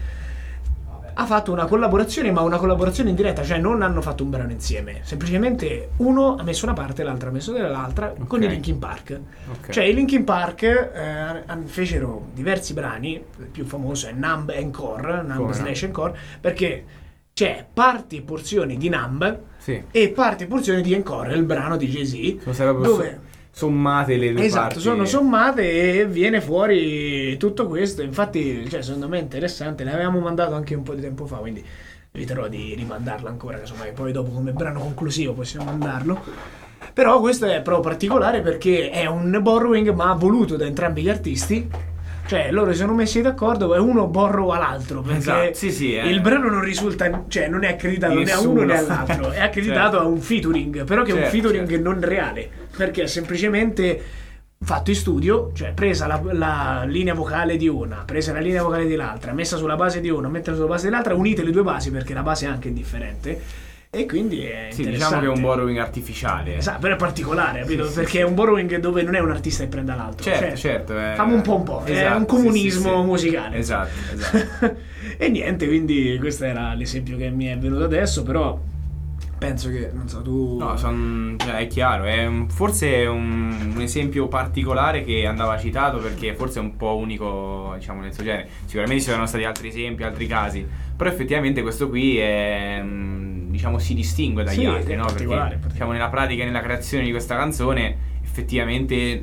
ha fatto una collaborazione, ma una collaborazione in diretta, cioè non hanno fatto un brano insieme, semplicemente uno ha messo una parte e l'altro ha messo dall'altra, okay, con i Linkin Park. Okay. Cioè i Linkin Park eh, fecero diversi brani, il più famoso è Numb Encore, Numb slash Encore, perché c'è parti e porzioni di Numb, sì, e parti e porzioni di Encore, il brano di Jay-Z, dove sommate le due esatto, parti. Sono sommate e viene fuori tutto questo. Infatti, cioè, secondo me è interessante. L'avevamo mandato anche un po' di tempo fa, quindi eviterò di rimandarlo ancora, casomai poi dopo come brano conclusivo possiamo mandarlo. Però questo è proprio particolare perché è un borrowing ma voluto da entrambi gli artisti. Cioè loro si sono messi d'accordo e uno borrowa l'altro, perché esatto, sì, sì, eh. il brano non risulta, cioè non è accreditato né a uno né all'altro, è accreditato, certo, a un featuring, però che certo, è un featuring, certo, non reale, perché è semplicemente fatto in studio, cioè presa la, la linea vocale di una, presa la linea vocale dell'altra, messa sulla base di una, messa sulla base dell'altra, unite le due basi perché la base è anche differente. E quindi è sì, diciamo che è un borrowing artificiale. Esatto, però è particolare, capito? Sì, perché sì, è un borrowing dove non è un artista che prende l'altro. Certo, cioè, certo. È... Facciamo un po' un po', esatto, è un comunismo sì, sì, sì, musicale. Esatto, esatto. E niente, quindi questo era l'esempio che mi è venuto adesso, però penso che, non so, tu... No, son, cioè, è chiaro, è un, forse è un, un esempio particolare che andava citato perché forse è un po' unico, diciamo, nel suo genere. Sicuramente ci sono stati altri esempi, altri casi, però effettivamente questo qui è, diciamo, si distingue dagli, sì, altri, no? Perché diciamo nella pratica e nella creazione di questa canzone effettivamente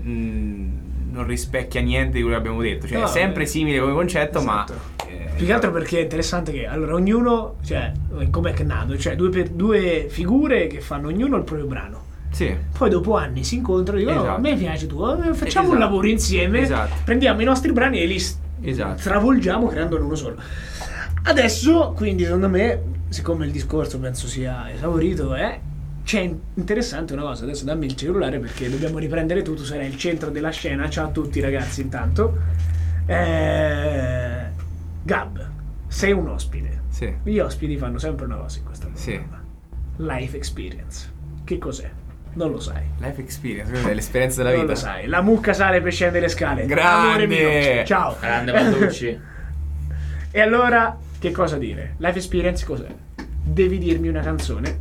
mh, non rispecchia niente di quello che abbiamo detto, cioè no, è sempre simile come concetto, esatto, ma più che altro perché è interessante che allora ognuno, cioè come è nato, cioè due, per, due figure che fanno ognuno il proprio brano. Sì. Poi dopo anni si incontrano e dicono, esatto, oh, a me piace tu, facciamo esatto, un lavoro insieme, esatto, prendiamo i nostri brani e li esatto, travolgiamo creandone uno solo. Adesso, quindi secondo me, siccome il discorso penso sia esaurito, è c'è interessante una cosa. Adesso dammi il cellulare perché dobbiamo riprendere tu, tu sarai il centro della scena. Ciao a tutti ragazzi intanto. Eh... Gab, sei un ospite. Sì. Gli ospiti fanno sempre una cosa in questa programma. Sì. Life experience. Che cos'è? Non lo sai. Life experience, è l'esperienza della vita. Non lo sai. La mucca sale per scendere le scale. Grande. Amore mio. Ciao. Grande Balducci. E allora, che cosa dire? Life experience cos'è? Devi dirmi una canzone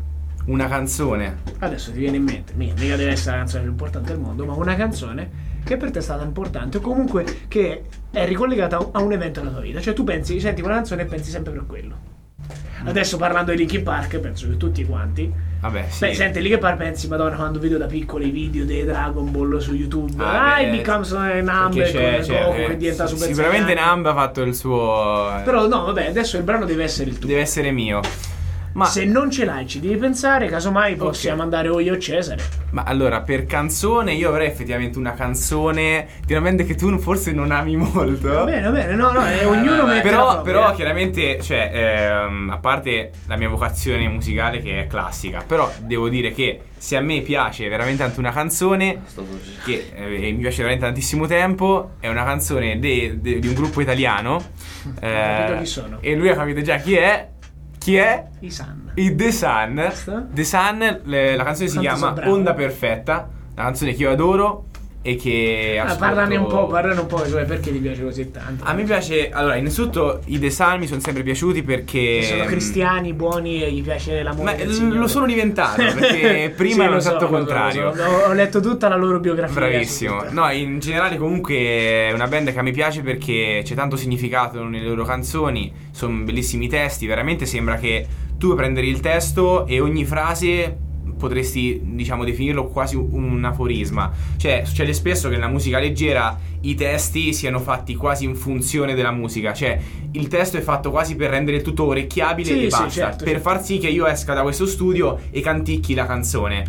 una canzone. Adesso ti viene in mente, mica mica deve essere la canzone più importante del mondo, ma una canzone che per te è stata importante o comunque che è ricollegata a un evento della tua vita. Cioè tu pensi, senti una canzone e pensi sempre per quello. Adesso parlando di Linkin Park, penso che tutti quanti, Vabbè, sì. beh, senti Linkin Park, pensi, madonna, quando vedo da piccoli video dei Dragon Ball su YouTube, Ah, ah, beh, becomes a Number Perché con c'è- Goku c'è- che diventa sì, Super sicuramente Saiyan. Numb ha fatto il suo. Però no, vabbè, adesso il brano deve essere il tuo. Deve essere mio. Ma, Se non ce l'hai ci devi pensare, casomai possiamo andare o io o Cesare. ma allora, per canzone, io avrei effettivamente una canzone di una band che tu forse non ami molto. Va bene, va bene, no, no, eh, ognuno mette la Però, propria. però chiaramente, cioè, ehm, a parte la mia vocazione musicale che è classica, però devo dire che se a me piace veramente tanto una canzone, che eh, mi piace veramente tantissimo tempo, è una canzone de- de- di un gruppo italiano. eh, capito chi sono. E lui ha capito già chi è. Chi è? I Sun. I The Sun. Basta? The Sun, le- la canzone si Quanto chiama sei bravo. Onda Perfetta, una canzone che io adoro e che Ah, ascolto- parlane un po', parlane un po', cioè, perché ti piace così tanto? A me piace, allora, innanzitutto i The Sun mi sono sempre piaciuti perché Che sono cristiani, buoni e gli piace l'amore Ma del l- Signore. lo sono diventato perché prima Sì, ero lo so, esatto lo so, contrario. lo so. Ho, ho letto tutta la loro biografia. Bravissimo. su No, in generale comunque è una band che a me piace perché c'è tanto significato nelle loro canzoni, sono bellissimi testi, veramente sembra che tu puoi prendere il testo e ogni frase potresti, diciamo, definirlo quasi un aforisma. Cioè, succede spesso che nella musica leggera i testi siano fatti quasi in funzione della musica. Cioè, il testo è fatto quasi per rendere il tutto orecchiabile Sì, e sì, basta. certo, per certo. far sì che io esca da questo studio e canticchi la canzone.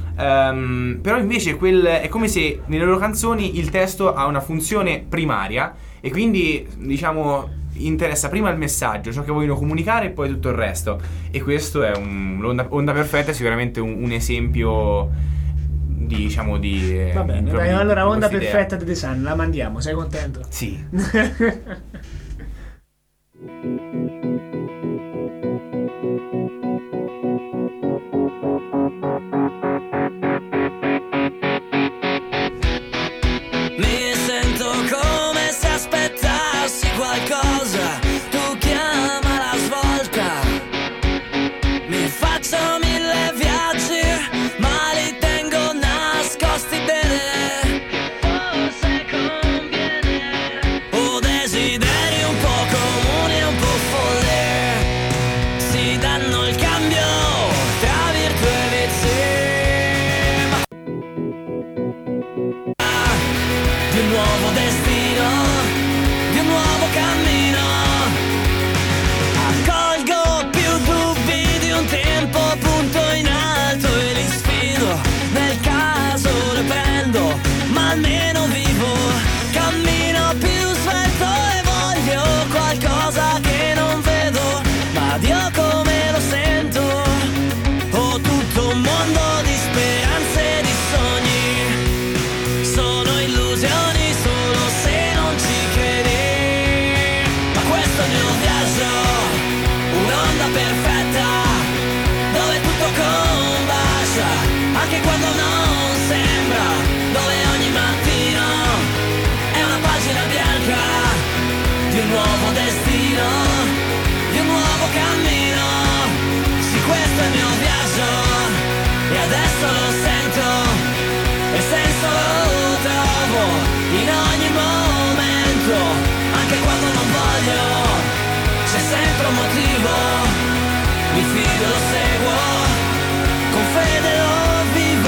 Ehm, però invece quel, è come se nelle loro canzoni il testo ha una funzione primaria e quindi, diciamo, interessa prima il messaggio, ciò che vogliono comunicare e poi tutto il resto. E questo è un, l'onda onda perfetta è sicuramente un, un esempio di, diciamo, di eh, Va bene, proprio dai, di- allora di onda quest'idea. perfetta di The Sun, la mandiamo, sei contento? Sì. Mi sento come se aspettassi qualcosa, tu chiama la svolta. Mi faccio mille viaggi, ma li tengo nascosti bene. Forse conviene. Ho desideri un po' comuni e un po' folli, si danno il cambio tra virtù e vizi. Di un nuovo destino, di un nuovo cammino. Accolgo più dubbi di un tempo, punto in alto e li sfido. Nel caso le prendo, ma almeno vivo. Cammino più svelto e voglio qualcosa che non vedo, ma Dio come lo sento. Ho tutto un mondo di speranze e di sogni. Sono illusioni solo se non ci credi. Ma questo è il mio viaggio, un'onda perfetta, dove tutto combacia, anche quando non sembra, dove ogni mattino è una pagina bianca di un nuovo destino, di un nuovo cammino. Sì, questo è il mio viaggio e adesso lo sento. E senso lo trovo in ogni momento, anche quando non voglio, c'è sempre un motivo. Mi fido, lo seguo, con fede lo vivo.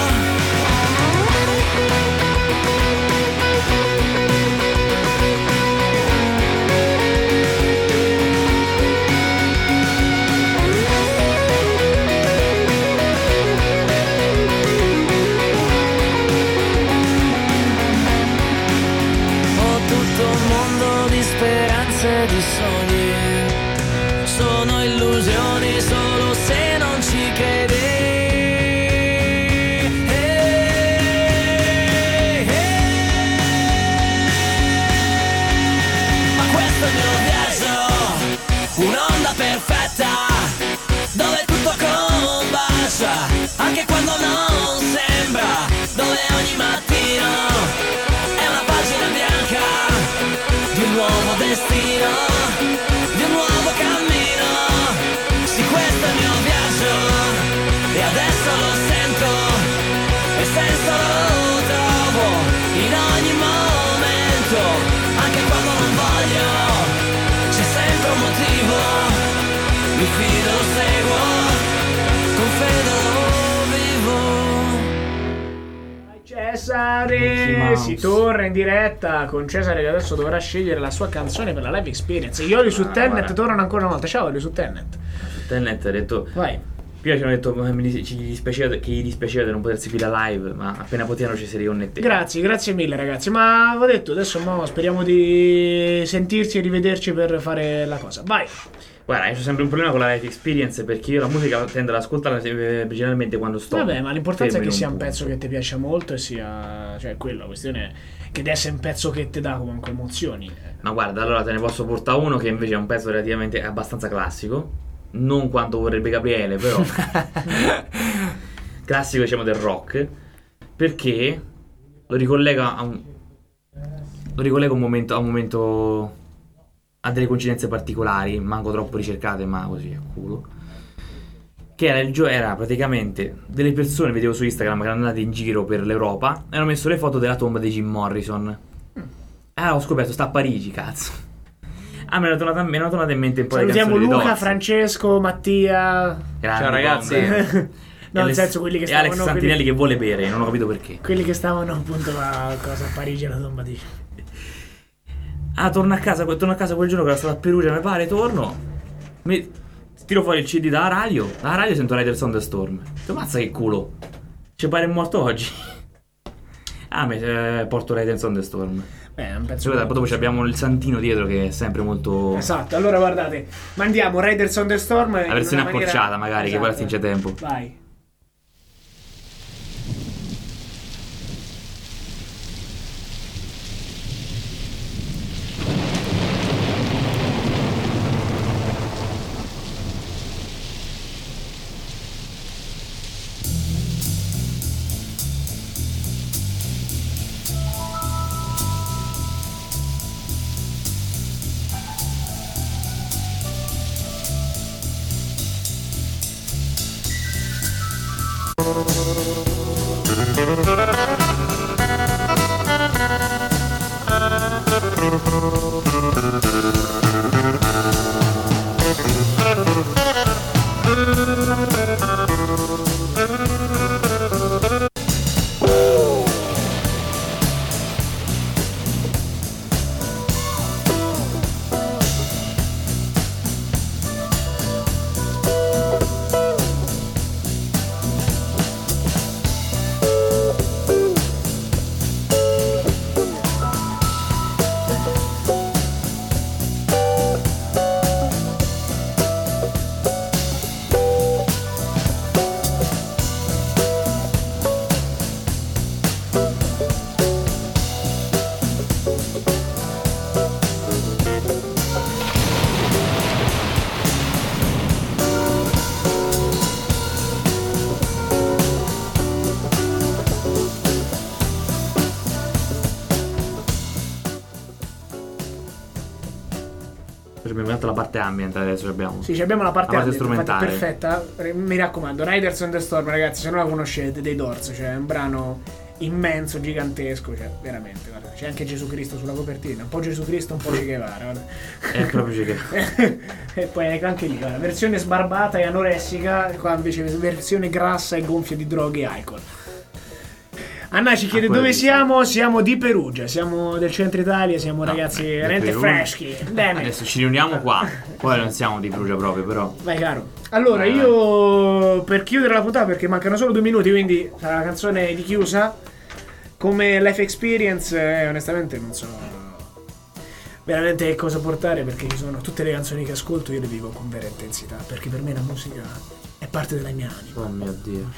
Ho tutto un mondo di speranze e di sogni. Sono illusioni solo se non ci credi. Ma questo è il mio viaggio, un'onda perfetta, dove tutto combacia, anche quando non sembra, dove ogni mattino è una pagina bianca di un nuovo destino, di un nuovo cammino. Sì, questo è il mio viaggio senso lo sento e senso lo trovo in ogni momento, anche quando non voglio, c'è sempre un motivo, mi fido, lo seguo, con fede lo vivo. Cesare, si torna in diretta con Cesare che adesso dovrà scegliere la sua canzone per la live experience. Gli Oli su Ah, Tenet guarda. tornano ancora una volta. Ciao Oli su Tenet. Su Tenet ha detto. Vai. Prima ci hanno detto ma mi dis- ci dispiaceva, che gli dispiaceva di non poter seguire la live, ma appena potevano ci si riconnetteva. Grazie, grazie mille ragazzi. Ma avevo detto, adesso mo speriamo di sentirci e rivederci per fare la cosa. Vai. Guarda, io ho sempre un problema con la live experience perché io la musica tendo ad ascoltarla eh, generalmente quando sto. Vabbè, ma l'importanza è fermo che in sia un punto. pezzo che ti piaccia molto e sia... Cioè, quello, la questione è che deve essere un pezzo che ti dà comunque emozioni. Ma guarda, allora te ne posso portare uno che invece è un pezzo relativamente abbastanza classico. Non quanto vorrebbe Gabriele, però classico diciamo del rock, perché lo ricollega a un lo ricollega a un momento a un momento a delle coincidenze particolari, manco troppo ricercate, ma così a culo. Che era il gio- era praticamente delle persone, vedevo su Instagram, che erano andate in giro per l'Europa e hanno messo le foto della tomba di Jim Morrison. Ah, ho scoperto, sta a Parigi, cazzo. Ah, me ne è tornata, me ne è tornata in mente un po' di Salutiamo canzoni di Luca, Doors. Francesco, Mattia. Grandi Ciao, ragazzi. bombe. No, E nel Alex- senso quelli che e Alex stavano Santinelli quelli, che vuole bere, non ho capito perché. quelli che stavano appunto a cosa a Parigi alla tomba di Ah, torno a casa, torno a casa quel giorno che era stato a Perugia, mi pare, torno. Mi tiro fuori il C D dalla radio. Dalla radio sento Riders on the Storm. Ti mazza che culo. Ci pare morto oggi. Ah, mi eh, porto Riders on the Storm. Beh, è un pezzo Guarda, molto- dopo ci abbiamo il Santino dietro che è sempre molto. Esatto, allora guardate, mandiamo Riders on the Storm La versione accorciata, magari, che quella stringe tempo. Vai. Abbiamo fatto la parte ambient, adesso abbiamo. Sì, ci abbiamo la parte, La parte ambient, infatti, strumentale. perfetta. Mi raccomando, Riders on the Storm, ragazzi, se non la conoscete, dei Doors, cioè è un brano immenso, gigantesco, cioè veramente, guarda, c'è anche Gesù Cristo sulla copertina, un po' Gesù Cristo, un po' Che Guevara, guarda. È proprio che. E poi anche lì, guarda, versione sbarbata e anoressica, qua invece versione grassa e gonfia di droghe e alcol. Anna ci chiede Ah, quello dove sì. siamo, siamo di Perugia, siamo del centro Italia, siamo No, ragazzi beh, veramente di Perugia. freschi. Bene. Adesso ci riuniamo qua. Poi non siamo di Perugia proprio, però. Vai caro. Allora Vai, io per chiudere la puntata, perché mancano solo due minuti, quindi sarà la canzone di chiusa. Come life experience, eh, onestamente non so veramente che cosa portare, perché ci sono tutte le canzoni che ascolto, io le vivo con vera intensità, perché per me la musica è parte della mia anima. Oh mio Dio.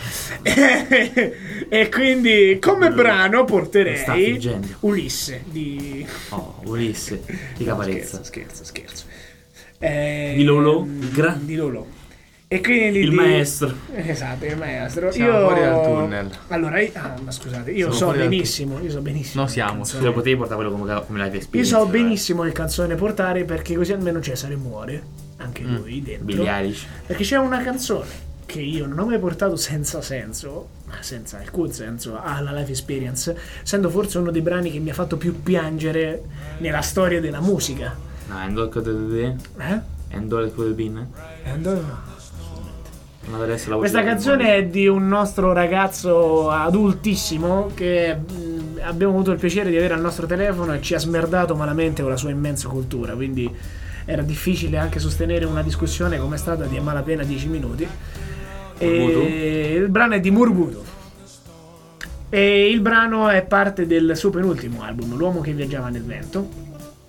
E quindi come brano Sta porterei figgendo. Ulisse di Oh, Ulisse. Di Caparezza. Scherzo, scherzo, scherzo. Eh, Di Lolo? Il gra- Di Lolo. E quindi Il di- maestro. Esatto, il maestro. Siamo io fuori dal tunnel. Allora, io- ah, ma scusate, io Siamo so fuori dal benissimo, io so benissimo. No, che siamo. canzone- Se lo potevi portare quello come, come live Io experience. so però, benissimo che canzone portare, perché così almeno Cesare muore, anche lui dentro. Billie Eilish. Perché c'è una canzone che io non ho mai portato senza senso, ma senza alcun senso, alla Life Experience, essendo forse uno dei brani che mi ha fatto più piangere nella storia della musica. No, and all could have been. Eh? And all could have been. And all... Questa canzone è di un nostro ragazzo adultissimo che mh, abbiamo avuto il piacere di avere al nostro telefono e ci ha smerdato malamente con la sua immensa cultura, quindi era difficile anche sostenere una discussione come è stata di a malapena dieci minuti. E il brano è di Murbuto e il brano è parte del suo penultimo album, L'uomo che viaggiava nel vento.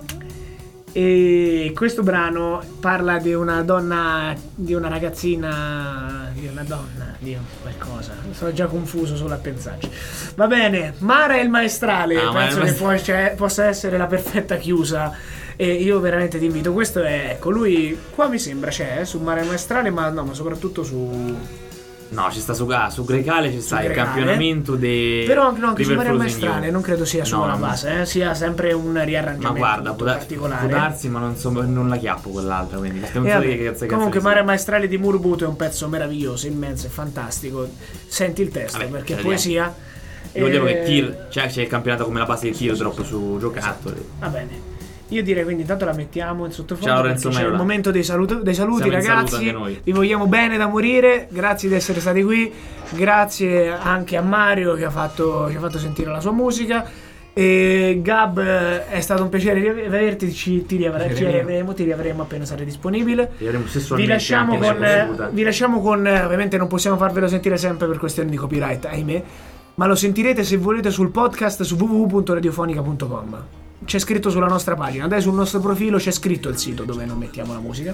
E questo brano parla di una donna, di una ragazzina, di una donna, di qualcosa. Sono già confuso solo a pensarci. Va bene, Mara e il maestrale, ah, penso ma che può, cioè, possa essere la perfetta chiusa. E io veramente ti invito. Questo è, ecco, lui qua mi sembra c'è eh, su Mara e il maestrale, ma no, ma soprattutto su... No, ci sta su, ah, su Grecale, ci sta su il Grecale. campionamento dei. Però no, anche su Maria Liverpool Maestrale non credo sia solo no, la no, base, eh, sia sempre un Ma riarrangiamento guarda, può, da- particolare. può darsi, ma non, so, non la chiappo quell'altra. Quindi E che vabbè, che cazzo, comunque cazzo Mare Maestrale di Murbuto è un pezzo meraviglioso, immenso e fantastico. Senti il testo, Vabbè, perché è ce poesia. Io volevo e... che tir, cioè c'è il campionato come la base di tiro troppo su giocattoli. Va bene. Io direi quindi intanto la mettiamo in sottofondo. Ciao, Lorenzo perché c'è il Merola. momento dei, saluto, dei saluti. Siamo in saluto ragazzi, anche noi. vi vogliamo bene da morire, grazie di essere stati qui, grazie anche a Mario che ha fatto, ci ha fatto sentire la sua musica. E Gab, è stato un piacere averti, ci, ti, riavre, ci riavremo, ti riavremo appena sarà disponibile. Ti avremo Vi lasciamo, con, vi lasciamo con, ovviamente non possiamo farvelo sentire sempre per questioni di copyright, ahimè, ma lo sentirete se volete sul podcast su w w w punto radiofonica punto com. C'è scritto sulla nostra pagina, adesso sul nostro profilo c'è scritto il sito dove non mettiamo la musica.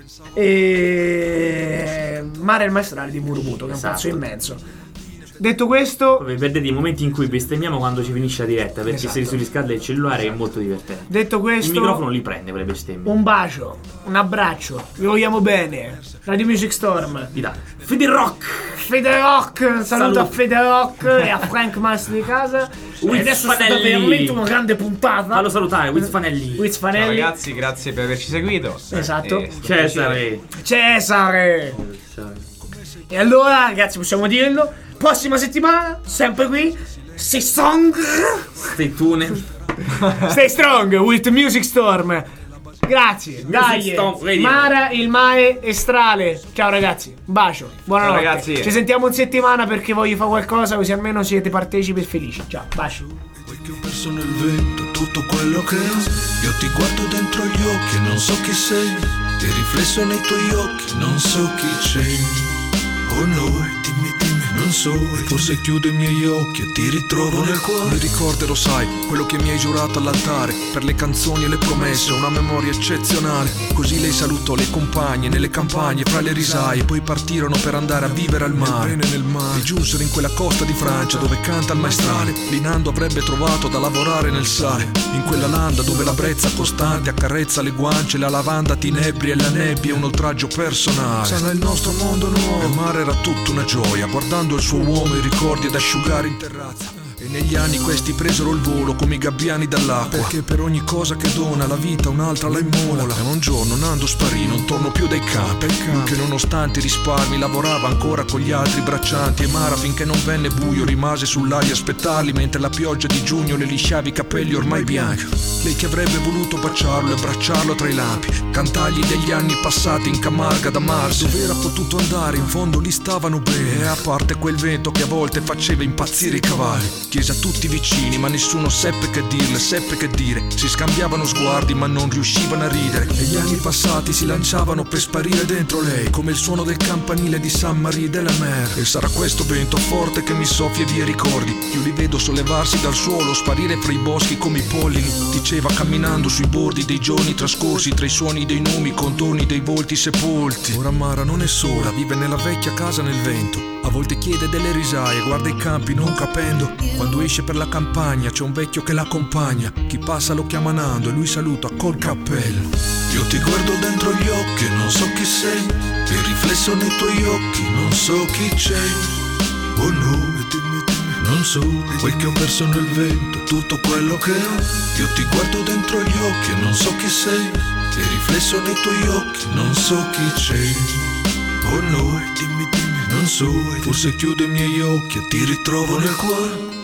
E Mare il maestrale di Murbuto, che è un Esatto. pezzo immenso. Detto questo, vedete i momenti in cui bestemmiamo quando ci finisce la diretta, perché Esatto. se si riscalda il cellulare è molto divertente. detto questo, Il microfono li prende quelle bestemmie. un bacio, un abbraccio, vi vogliamo bene. Radio Music Storm, Ti dà Fede Rock. Fede Rock, saluto Saluto. a Fede Rock e a Frank Mastro di casa. Wiz E adesso è stata Fanelli. veramente una grande puntata. Fallo salutare, Wiz Fanelli. Wiz Ciao Fanelli. ragazzi, grazie per averci seguito. Esatto. Eh, è stato un Cesare. Cesare. E allora, ragazzi, possiamo dirlo. Prossima settimana, sempre qui. Stay strong. Stay tuned. Stay strong with Music Storm. Grazie. Dai. Storm Radio. Mara il maestrale. Ciao ragazzi. Un bacio. Buonanotte. Ciao, ragazzi. Ci sentiamo in settimana perché voglio fare qualcosa così almeno siete partecipi e felici. Ciao. Bacio. Quel che ho perso nel vento, tutto quello che ho. Io ti guardo dentro gli occhi e non so chi sei. Ti riflesso nei tuoi occhi, non so chi c'è. Oh no, dimmi, dimmi, non so. E forse chiudo i miei occhi e ti ritrovo nel cuore. Mi ricorderò, sai, quello che mi hai giurato all'altare. Per le canzoni e le promesse, una memoria eccezionale. Così lei salutò le compagne nelle campagne, fra le risaie. Poi partirono per andare a vivere al mare. Nel bene e nel male. E giunsero in quella costa di Francia dove canta il maestrale. Linando avrebbe trovato da lavorare nel sale. In quella landa dove la brezza costante accarezza le guance. La lavanda ti inebria e la nebbia è un oltraggio personale. Sarà il nostro mondo nuovo. Il mare era tutta una gioia, guardando il suo uomo i ricordi ad asciugare in terrazza. E negli anni questi presero il volo come i gabbiani dall'acqua, perché per ogni cosa che dona la vita un'altra la immola. E un giorno Nando sparì, non tornò più dai campi, che nonostante i risparmi lavorava ancora con gli altri braccianti. E Mara finché non venne buio rimase sull'aia a aspettarli, mentre la pioggia di giugno le lisciava i capelli ormai bianchi. Lei che avrebbe voluto baciarlo e abbracciarlo tra i lampi, cantargli degli anni passati in Camarga da Mars. Dove era potuto andare, in fondo lì stavano bene, e a parte quel vento che a volte faceva impazzire i cavalli. Chiese a tutti i vicini ma nessuno seppe che dirle, seppe che dire. Si scambiavano sguardi ma non riuscivano a ridere. E gli anni passati si lanciavano per sparire dentro lei, come il suono del campanile di San Marie de la Mer. E sarà questo vento forte che mi soffia via i ricordi. Io li vedo sollevarsi dal suolo, sparire fra i boschi come i pollini. Diceva camminando sui bordi dei giorni trascorsi, tra i suoni dei nomi, i contorni dei volti sepolti. Ora Mara non è sola, vive nella vecchia casa nel vento. A volte chiede delle risaie, guarda i campi non capendo. Quando esce per la campagna c'è un vecchio che l'accompagna. Chi passa lo chiama Nando e lui saluta col cappello. Io ti guardo dentro gli occhi e non so chi sei. Il riflesso nei tuoi occhi, non so chi c'è. Oh no, dimmi, dimmi, non so. Quel che ho perso nel vento, tutto quello che ho. Io ti guardo dentro gli occhi e non so chi sei. Il riflesso nei tuoi occhi, non so chi c'è. Oh no, dimmi, dimmi, su, forse chiudo i miei occhi e ti ritrovo nel cuore.